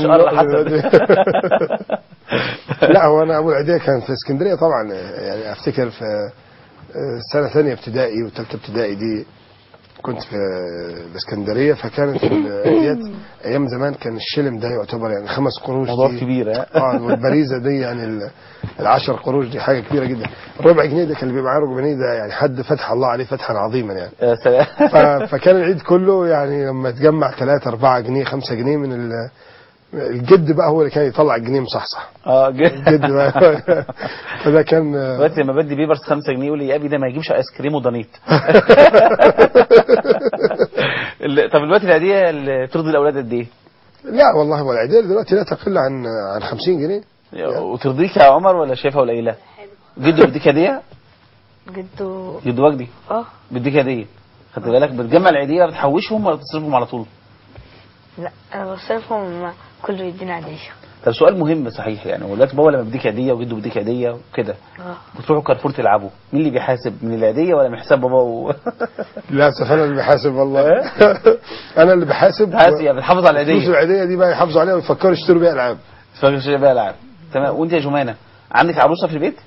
لا هو انا اول هديه كان في اسكندريه طبعا، يعني افتكر في سنه ثانيه ابتدائي وثالثه ابتدائي دي كنت في الاسكندريه، فكانت الهديات ايام زمان كان الشلم ده يعتبر يعني خمس قروش، موضوع كبير. اه والبريزه دي يعني العشر قروش دي حاجه كبيره جدا. الربع جنيه ده كان اللي بيبقى معاه ربع جنيه ده يعني حد فتح الله عليه فتحا عظيما يعني. يا سلام. فكان العيد كله يعني لما تجمع ثلاثة أربعة جنيه خمسة جنيه من الجد بقى هو اللي كان يطلع الجنيه مصحصح. اه جد. جد بقى. فده كان دلوقتي لما بدي بيبرس خمسة جنيه يقول لي يا ابي ده ما يجيبش ايس كريم وضنيت. طب دلوقتي العيديه اللي ترضي الاولاد قد ايه؟ لا والله، والعيدية دلوقتي لا تقل عن عن خمسين جنيه. وترضيك يا عمر ولا شايفها قليله؟ جده بيديك هديه؟ جده جده وجدي اه بيديك هديه. خدت بالك بتجمع العيديه بتحوشهم ولا بتصرفهم على طول؟ لا انا بصرفهم ما كله يدينا عادية. طب سؤال مهم صحيح، يعني هو دلوقتي بابا لما بيديك هديه وجده بيديك هديه وكده اه بتروحوا كارفور تلعبوا، مين اللي بيحاسب، من العيديه ولا من حساب بابا و... للاسف انا اللي بحاسب والله. انا اللي بحاسب. حاسب يعني بتحافظ على فلوس العيديه. العيدية دي بقى يحافظوا عليها ويفكروا يشتروا بيها العاب. فاكر شيء بقى العاب. تمام. وانت يا جمانه عندك عروسه في البيت؟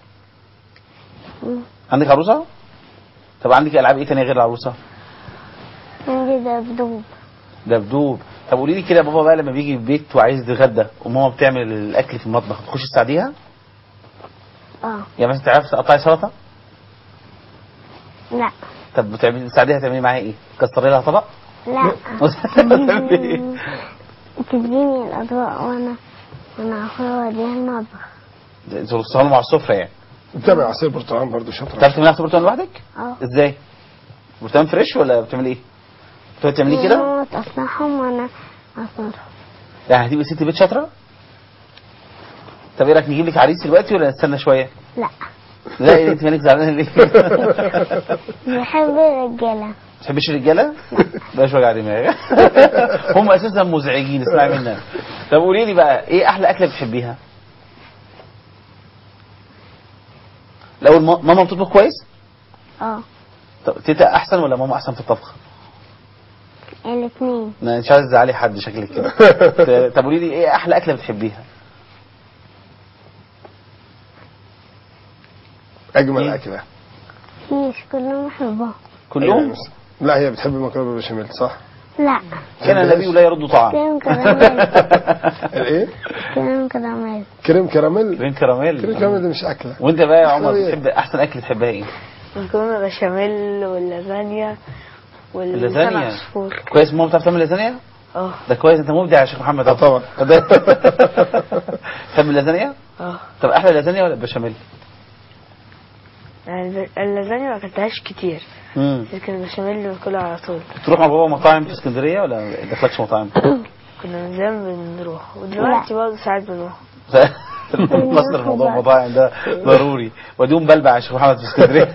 عندك عروسه؟ طب عندك العاب ايه تانية غير العروسه؟ عندي دبدوب. دبدوب. طب قولي لي كده، بابا بقى لما بيجي البيت وعايز يتغدى وماما بتعمل الاكل في المطبخ بتخش تساعديها؟ اه. يعني مثلا تعرفي تقطعي سلطه؟ لا. طب بتعملي تساعديها تعملي معاها ايه؟ تكسري لها طبق؟ لا. تديني الاضواء وانا وانا اخويا اوديها المطبخ. انتوا بتشتغلوا مع السفره يعني؟ بتابع عصير برتقال برضه شاطر. تعرفي تعملي عصير برتقال لوحدك؟ اه. ازاي؟ برتقال فريش ولا بتعملي ايه؟ بتقعدي تعمليه كده؟ ماما تصنعهم وانا اصنعهم. يعني هتبقي ست بيت شاطره؟ طب ايه رايك نجيب لك عريس دلوقتي ولا نستنى شويه؟ لا. لا إيه انت مالك زعلانه ليه؟ بحب الرجاله. ما تحبش الرجاله؟ بلاش وجع دماغ. هم اساسا مزعجين، اسمعي مننا. طب قولي لي بقى ايه احلى اكله بتحبيها؟ لو الم... ماما بتطبخ كويس؟ اه. طب تيتا احسن ولا ماما احسن في الطبخ؟ الاثنين. انا مش عايز ازعلي حد شكلك كده. طب قولي لي ايه احلى اكله بتحبيها؟ اجمل إيه؟ اكله. مش كلهم بحبهم. كلهم؟ لا هي بتحب المكرونه بالبشاميل صح؟ لا. كان النبي لا يرد طعام. كريم كراميل. الايه؟ كريم كراميل. كريم كراميل. كريم كراميل. كريم كراميل ده مش اكله. وانت بقى يا عمر أخويا. بتحب احسن اكل تحبها ايه؟ مكرونه بشاميل واللازانيا واللسان اللازانيا. عصفور. كويس ماما بتعرف تعمل لازانيا؟ اه ده كويس، انت مبدع يا شيخ محمد. اه طبعا. تحب اللازانيا؟ اه. طب احلى لازانيا ولا البشاميل؟ يعني اللازانيا ما اكلتهاش كتير، امم لكن البشاميل باكلها على طول. تروح مع بابا مطاعم في اسكندريه ولا ما دخلتش مطاعم؟ كنا من زمان بنروح ودلوقتي برضه ساعات بنروح. مصر موضوع المطاعم ده ضروري. وديهم بلبع يا شيخ محمد في اسكندريه.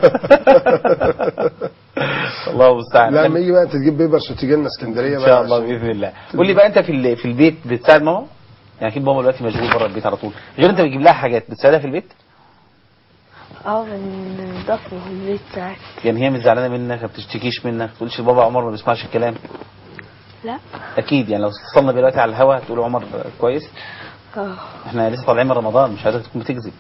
الله المستعان. لما يجي بقى انت تجيب بيبرس وتيجي لنا اسكندريه ان بقى شاء الله عشان- باذن الله. قول لي بقى انت في ال- في البيت بتساعد ماما؟ يعني اكيد ماما دلوقتي مشغول بره البيت على طول، غير انت بتجيب لها حاجات بتساعدها في البيت؟ اه بنضاف في البيت ساعات. يعني هي مش زعلانه منك، ما بتشتكيش منك، ما تقولش بابا عمر ما بيسمعش الكلام؟ لا. اكيد يعني لو اتصلنا دلوقتي على الهوا هتقول عمر كويس؟ اه. احنا لسه طالعين من رمضان، مش عايزك تكون بتكذب.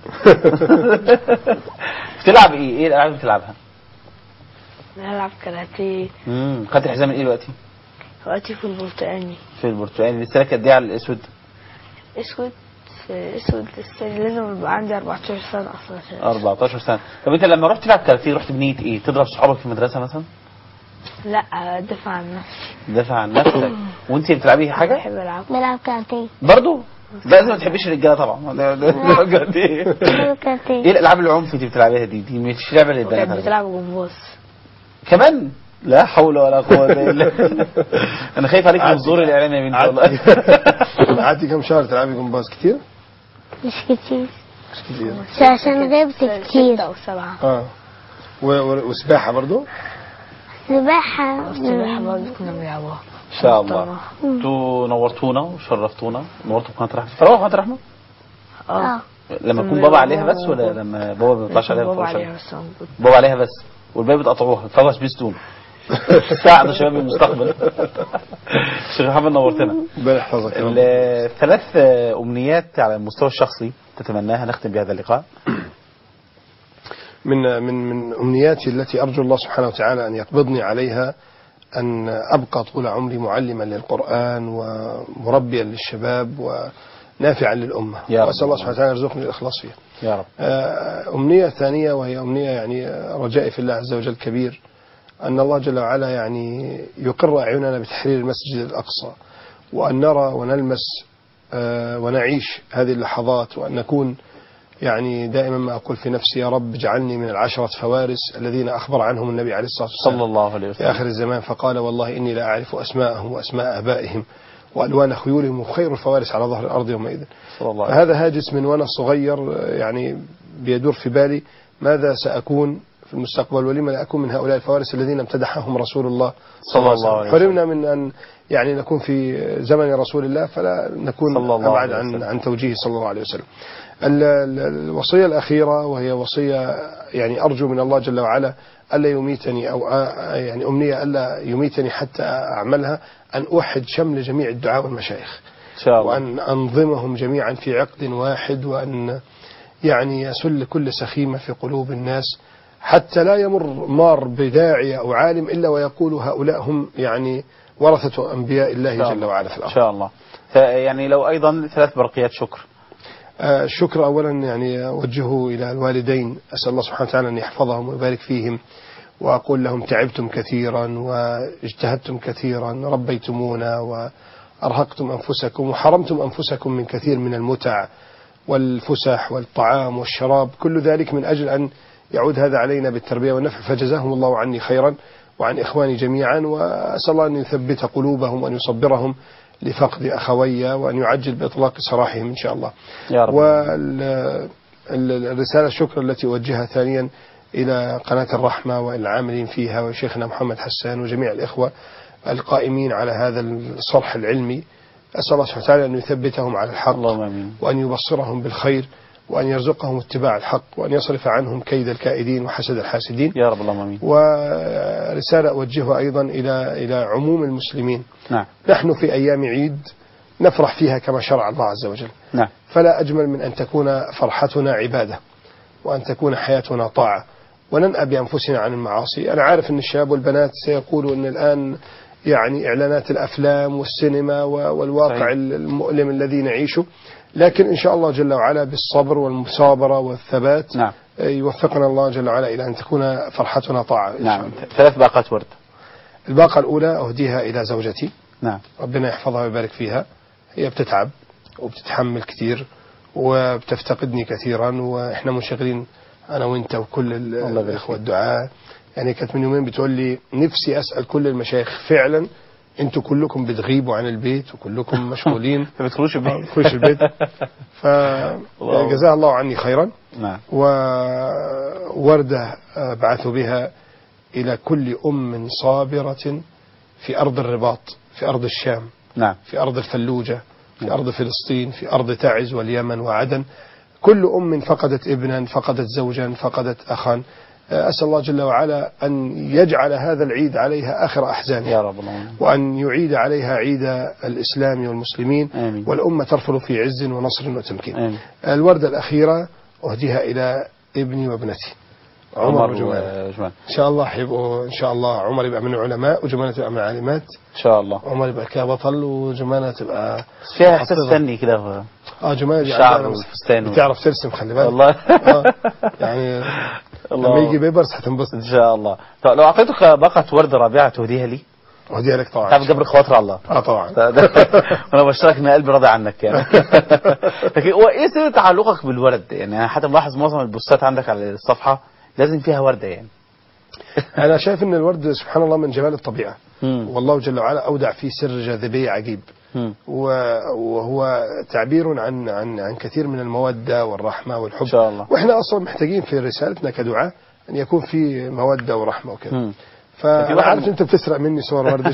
بتلعب ايه؟ ايه الالعاب اللي بتلعبها؟ بنلعب كاراتيه. امم خدت الحزام من ايه دلوقتي؟ دلوقتي في البرتقاني. في البرتقالي. لسه لك قد ايه على الاسود؟ اسود. في اسود لسه لازم يبقى عندي أربعتاشر سنة اصلا عشان أربعتاشر سنه. طب انت لما رحت تلعب كاراتيه رحت بنيه ايه؟ تضرب صحابك في المدرسه مثلا؟ لا ادافع عن نفسي. دافع عن نفسك. وانت بتلعبي حاجه؟ بحب العب. بلعب كاراتيه. برضو؟ لازم ما تحبيش الرجاله طبعا. ده- ده- ده كاراتيه. بلعب كاراتيه. ايه الالعاب العنف اللي بتلعبيها دي؟ دي مش لعبه للبنات وكانت على فكرة. بتلعب جمباز. كمان؟ لا حول ولا قوه الا بالله. انا خايف عليك من الزور الاعلامي يا بنتي والله. قعدتي كام شهر تلعبي جمباز كتير؟ مش كتير مش كتير. عشان غبت كتير. ستة أو سبعة. اه و- و- وسباحه برضو؟ سباحة. السباحة برضه كنا بنلعبوها. ان شاء الله. انتوا نورتونا وشرفتونا، نورتوا قناه رحمه. تتفرجوا على قناه رحمه؟ اه. لما يكون بابا عليها بس ولا لما بابا ما بيطلعش عليها؟ بابا ما بيطلعش عليها عليها. بس موجود. بابا عليها بس والباقي بتقطعوها. تفرج سبيستون. ساعدوا شباب المستقبل. شيخ محمد نورتنا. ربنا يحفظك يا رب. الثلاث امنيات على المستوى الشخصي تتمناها نختم بهذا اللقاء. من من من امنياتي التي ارجو الله سبحانه وتعالى ان يقبضني عليها ان ابقى طول عمري معلما للقران ومربيا للشباب ونافعا للامه، يا رب. واسال الله سبحانه وتعالى يرزقني الاخلاص فيها. يا رب. آه، امنيه ثانيه وهي امنيه يعني رجائي في الله عز وجل كبير، ان الله جل وعلا يعني يقر اعيننا بتحرير المسجد الاقصى، وان نرى ونلمس آه، ونعيش هذه اللحظات، وان نكون يعني دائما ما أقول في نفسي يا رب اجعلني من العشرة فوارس الذين أخبر عنهم النبي عليه الصلاة والسلام صلى الله عليه وسلم في آخر الزمان، فقال والله إني لا أعرف أسماءهم وأسماء آبائهم وألوان خيولهم وخير الفوارس على ظهر الأرض يومئذ. صلى الله عليه وسلم. فهذا هاجس من وأنا صغير يعني بيدور في بالي ماذا سأكون في المستقبل ولما لا أكون من هؤلاء الفوارس الذين امتدحهم رسول الله صلى الله عليه وسلم. حرمنا من أن يعني نكون في زمن رسول الله فلا نكون أبعد عن عن توجيهه صلى الله عليه وسلم. الوصية الأخيرة وهي وصية يعني أرجو من الله جل وعلا ألا يميتني أو يعني أمنية ألا يميتني حتى أعملها، أن أوحد شمل جميع الدعاء والمشايخ إن شاء الله. وأن أنظمهم جميعا في عقد واحد، وأن يعني يسل كل سخيمة في قلوب الناس حتى لا يمر مار بداعية أو عالم إلا ويقول هؤلاء هم يعني ورثة أنبياء الله جل وعلا في الأرض. إن شاء الله. يعني لو أيضا ثلاث برقيات شكر. آه الشكر أولا يعني أوجهه إلى الوالدين، أسأل الله سبحانه وتعالى أن يحفظهم ويبارك فيهم، وأقول لهم تعبتم كثيرا واجتهدتم كثيرا، ربيتمونا وأرهقتم أنفسكم وحرمتم أنفسكم من كثير من المتع والفسح والطعام والشراب، كل ذلك من أجل أن يعود هذا علينا بالتربية والنفع، فجزاهم الله عني خيرا وعن إخواني جميعا، وأسأل الله أن يثبت قلوبهم وأن يصبرهم لفقد أخوي وأن يعجل بإطلاق سراحهم إن شاء الله يا رب. والرسالة الشكر التي أوجهها ثانيا إلى قناة الرحمة والعاملين فيها وشيخنا محمد حسان وجميع الإخوة القائمين على هذا الصرح العلمي، أسأل الله سبحانه وتعالى أن يثبتهم على الحق وأن يبصرهم بالخير وأن يرزقهم اتباع الحق وأن يصرف عنهم كيد الكائدين وحسد الحاسدين يا رب. اللهم آمين. ورسالة أوجهها أيضا إلى إلى عموم المسلمين. نعم. نحن في أيام عيد نفرح فيها كما شرع الله عز وجل. نعم. فلا أجمل من أن تكون فرحتنا عبادة وأن تكون حياتنا طاعة وننأى بأنفسنا عن المعاصي. أنا عارف أن الشباب والبنات سيقولوا أن الآن يعني إعلانات الأفلام والسينما والواقع صحيح. المؤلم الذي نعيشه، لكن إن شاء الله جل وعلا بالصبر والمثابرة والثبات نعم. يوفقنا الله جل وعلا إلى أن تكون فرحتنا طاعة. نعم. ثلاث باقات ورد. الباقة الأولى أهديها إلى زوجتي. نعم. ربنا يحفظها ويبارك فيها، هي بتتعب وبتتحمل كثير وبتفتقدني كثيرا، وإحنا منشغلين أنا وإنت وكل الإخوة الدعاء. يعني كانت من يومين بتقول لي نفسي أسأل كل المشايخ فعلا انتوا كلكم بتغيبوا عن البيت وكلكم مشغولين ما بتدخلوش البيت بتدخلوش البيت فجزاها الله عني خيرا. نعم. ووردة بعثوا بها إلى كل أم صابرة في أرض الرباط، في أرض الشام. نعم. في أرض الفلوجة، في أرض فلسطين، في أرض تعز واليمن وعدن، كل أم فقدت ابنا، فقدت زوجا، فقدت أخا. أسأل الله جل وعلا أن يجعل هذا العيد عليها آخر أحزانها يا رب، وأن يعيد عليها عيد الإسلام والمسلمين. آمين. والأمة ترفل في عز ونصر وتمكين. آمين. الوردة الأخيرة أهديها إلى ابني وابنتي عمر وجمانة. إن شاء الله حيبقوا إن شاء الله عمر يبقى من العلماء وجمانة تبقى من العالمات إن شاء الله. عمر يبقى كبطل وجمانة تبقى فيها إحساس فني كده. اه جمانة شعر والفستان بتعرف ترسم، خلي بالك والله. آه يعني لما يجي بيبرس هتنبسط إن شاء الله. طب لو أعطيتك باقة ورد رابعة تهديها لي؟ أهديها لك طبعا. تعرف جبر خواطر الله. اه طبعا. أنا بشترك إن قلبي راضي عنك يعني. لكن هو إيه سر تعلقك بالورد؟ يعني أنا حتى ملاحظ معظم البوستات عندك على الصفحة لازم فيها وردة يعني. أنا شايف إن الورد سبحان الله من جمال الطبيعة. مم. والله جل وعلا أودع فيه سر جاذبية عجيب. مم. وهو تعبير عن عن عن كثير من المودة والرحمة والحب. إن شاء الله. وإحنا أصلا محتاجين في رسالتنا كدعاء أن يكون في مودة ورحمة وكذا. فأنا عارف أنت بتسرق مني صور ورد.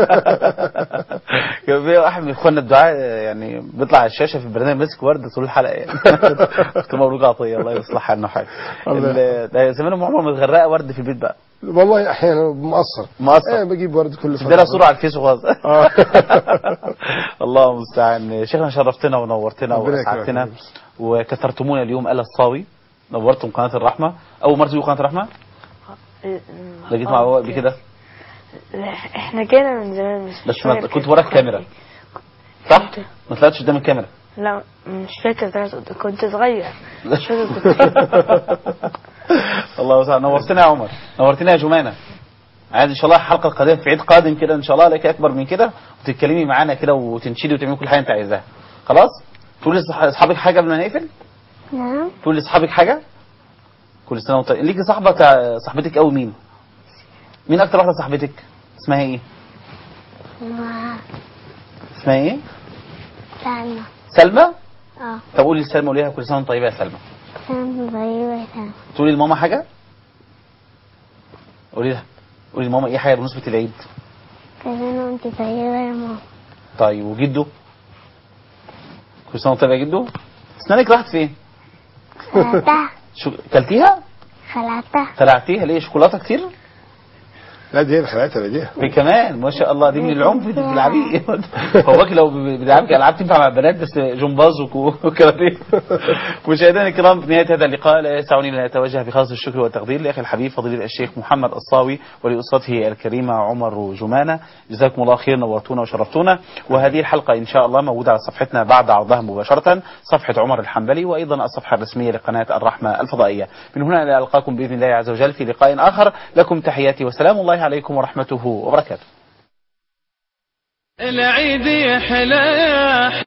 في واحد من إخواننا الدعاء يعني بيطلع على الشاشة في البرنامج ماسك ورد طول الحلقة يعني. كنت مبروك عطية الله يصلح عنه حاجة. ده زمانهم عمر متغرقة ورد في البيت بقى. والله أحيانا مقصر. مقصر. أنا بجيب ورد كل فترة. ده صورة على الفيس وخلاص. الله المستعان. شيخنا شرفتنا ونورتنا وأسعدتنا وكثرتمونا اليوم آل الصاوي. نورتم قناة الرحمة. أول مرة تجوا قناة الرحمة؟ لقيت مع بابا قبل كده؟ احنا جينا من زمان مش بس ما كنت وراك كاميرا صح؟ ما طلعتش قدام الكاميرا؟ لا مش فاكر، كنت صغير مش فاكر كنت. الله وسع. نورتنا يا عمر، نورتنا يا جمانة. عايز ان شاء الله الحلقه القادمه في عيد قادم كده ان شاء الله لك اكبر من كده وتتكلمي معانا كده وتنشدي وتعملي كل حاجه انت عايزاها. خلاص؟ تقولي لاصحابك حاجه قبل ما نقفل؟ نعم. تقول لاصحابك حاجه؟ كل سنه وانت ليكي صاحبه تع- صاحبتك قوي مين؟ مين اكتر واحده صاحبتك؟ اسمها ايه؟ ما اسمها ايه؟ سلمى. سلمى؟ اه. طب قولي لسلمى، قولي لها كل سنه وانت طيبه يا سلمى. سلمى طيبة سلمى. تقولي لماما حاجه؟ قولي لها، قولي لماما ايه حاجه بمناسبه العيد؟ كل سنة وانت طيبة يا ماما. طيب وجده؟ كل سنه وانت طيبه يا جده. اسنانك راحت فين؟ خلعتها. شو كلتيها؟ خلعتها. خلعتيها ليه؟ شوكولاته كتير؟ لا دي اللي خلقتها بديها. في كمان ما شاء الله، دي من العنف انت بتلعبيه. هو باكي لو بتلعبك العاب تنفع مع البنات بس جمباز وكاراتيه. مشاهدينا الكرام، في نهايه هذا اللقاء لا يسعني ان اتوجه بخالص الشكر والتقدير لاخي الحبيب فضيله الشيخ محمد الصاوي ولاسرته الكريمه عمر جمانه. جزاكم الله خير، نورتونا وشرفتونا. وهذه الحلقه ان شاء الله موجوده على صفحتنا بعد عرضها مباشره، صفحه عمر الحنبلي، وايضا الصفحه الرسميه لقناه الرحمه الفضائيه. من هنا الى القاكم باذن الله عز وجل في لقاء اخر. لكم تحياتي وسلام الله عليكم ورحمته وبركاته. العيد يحلى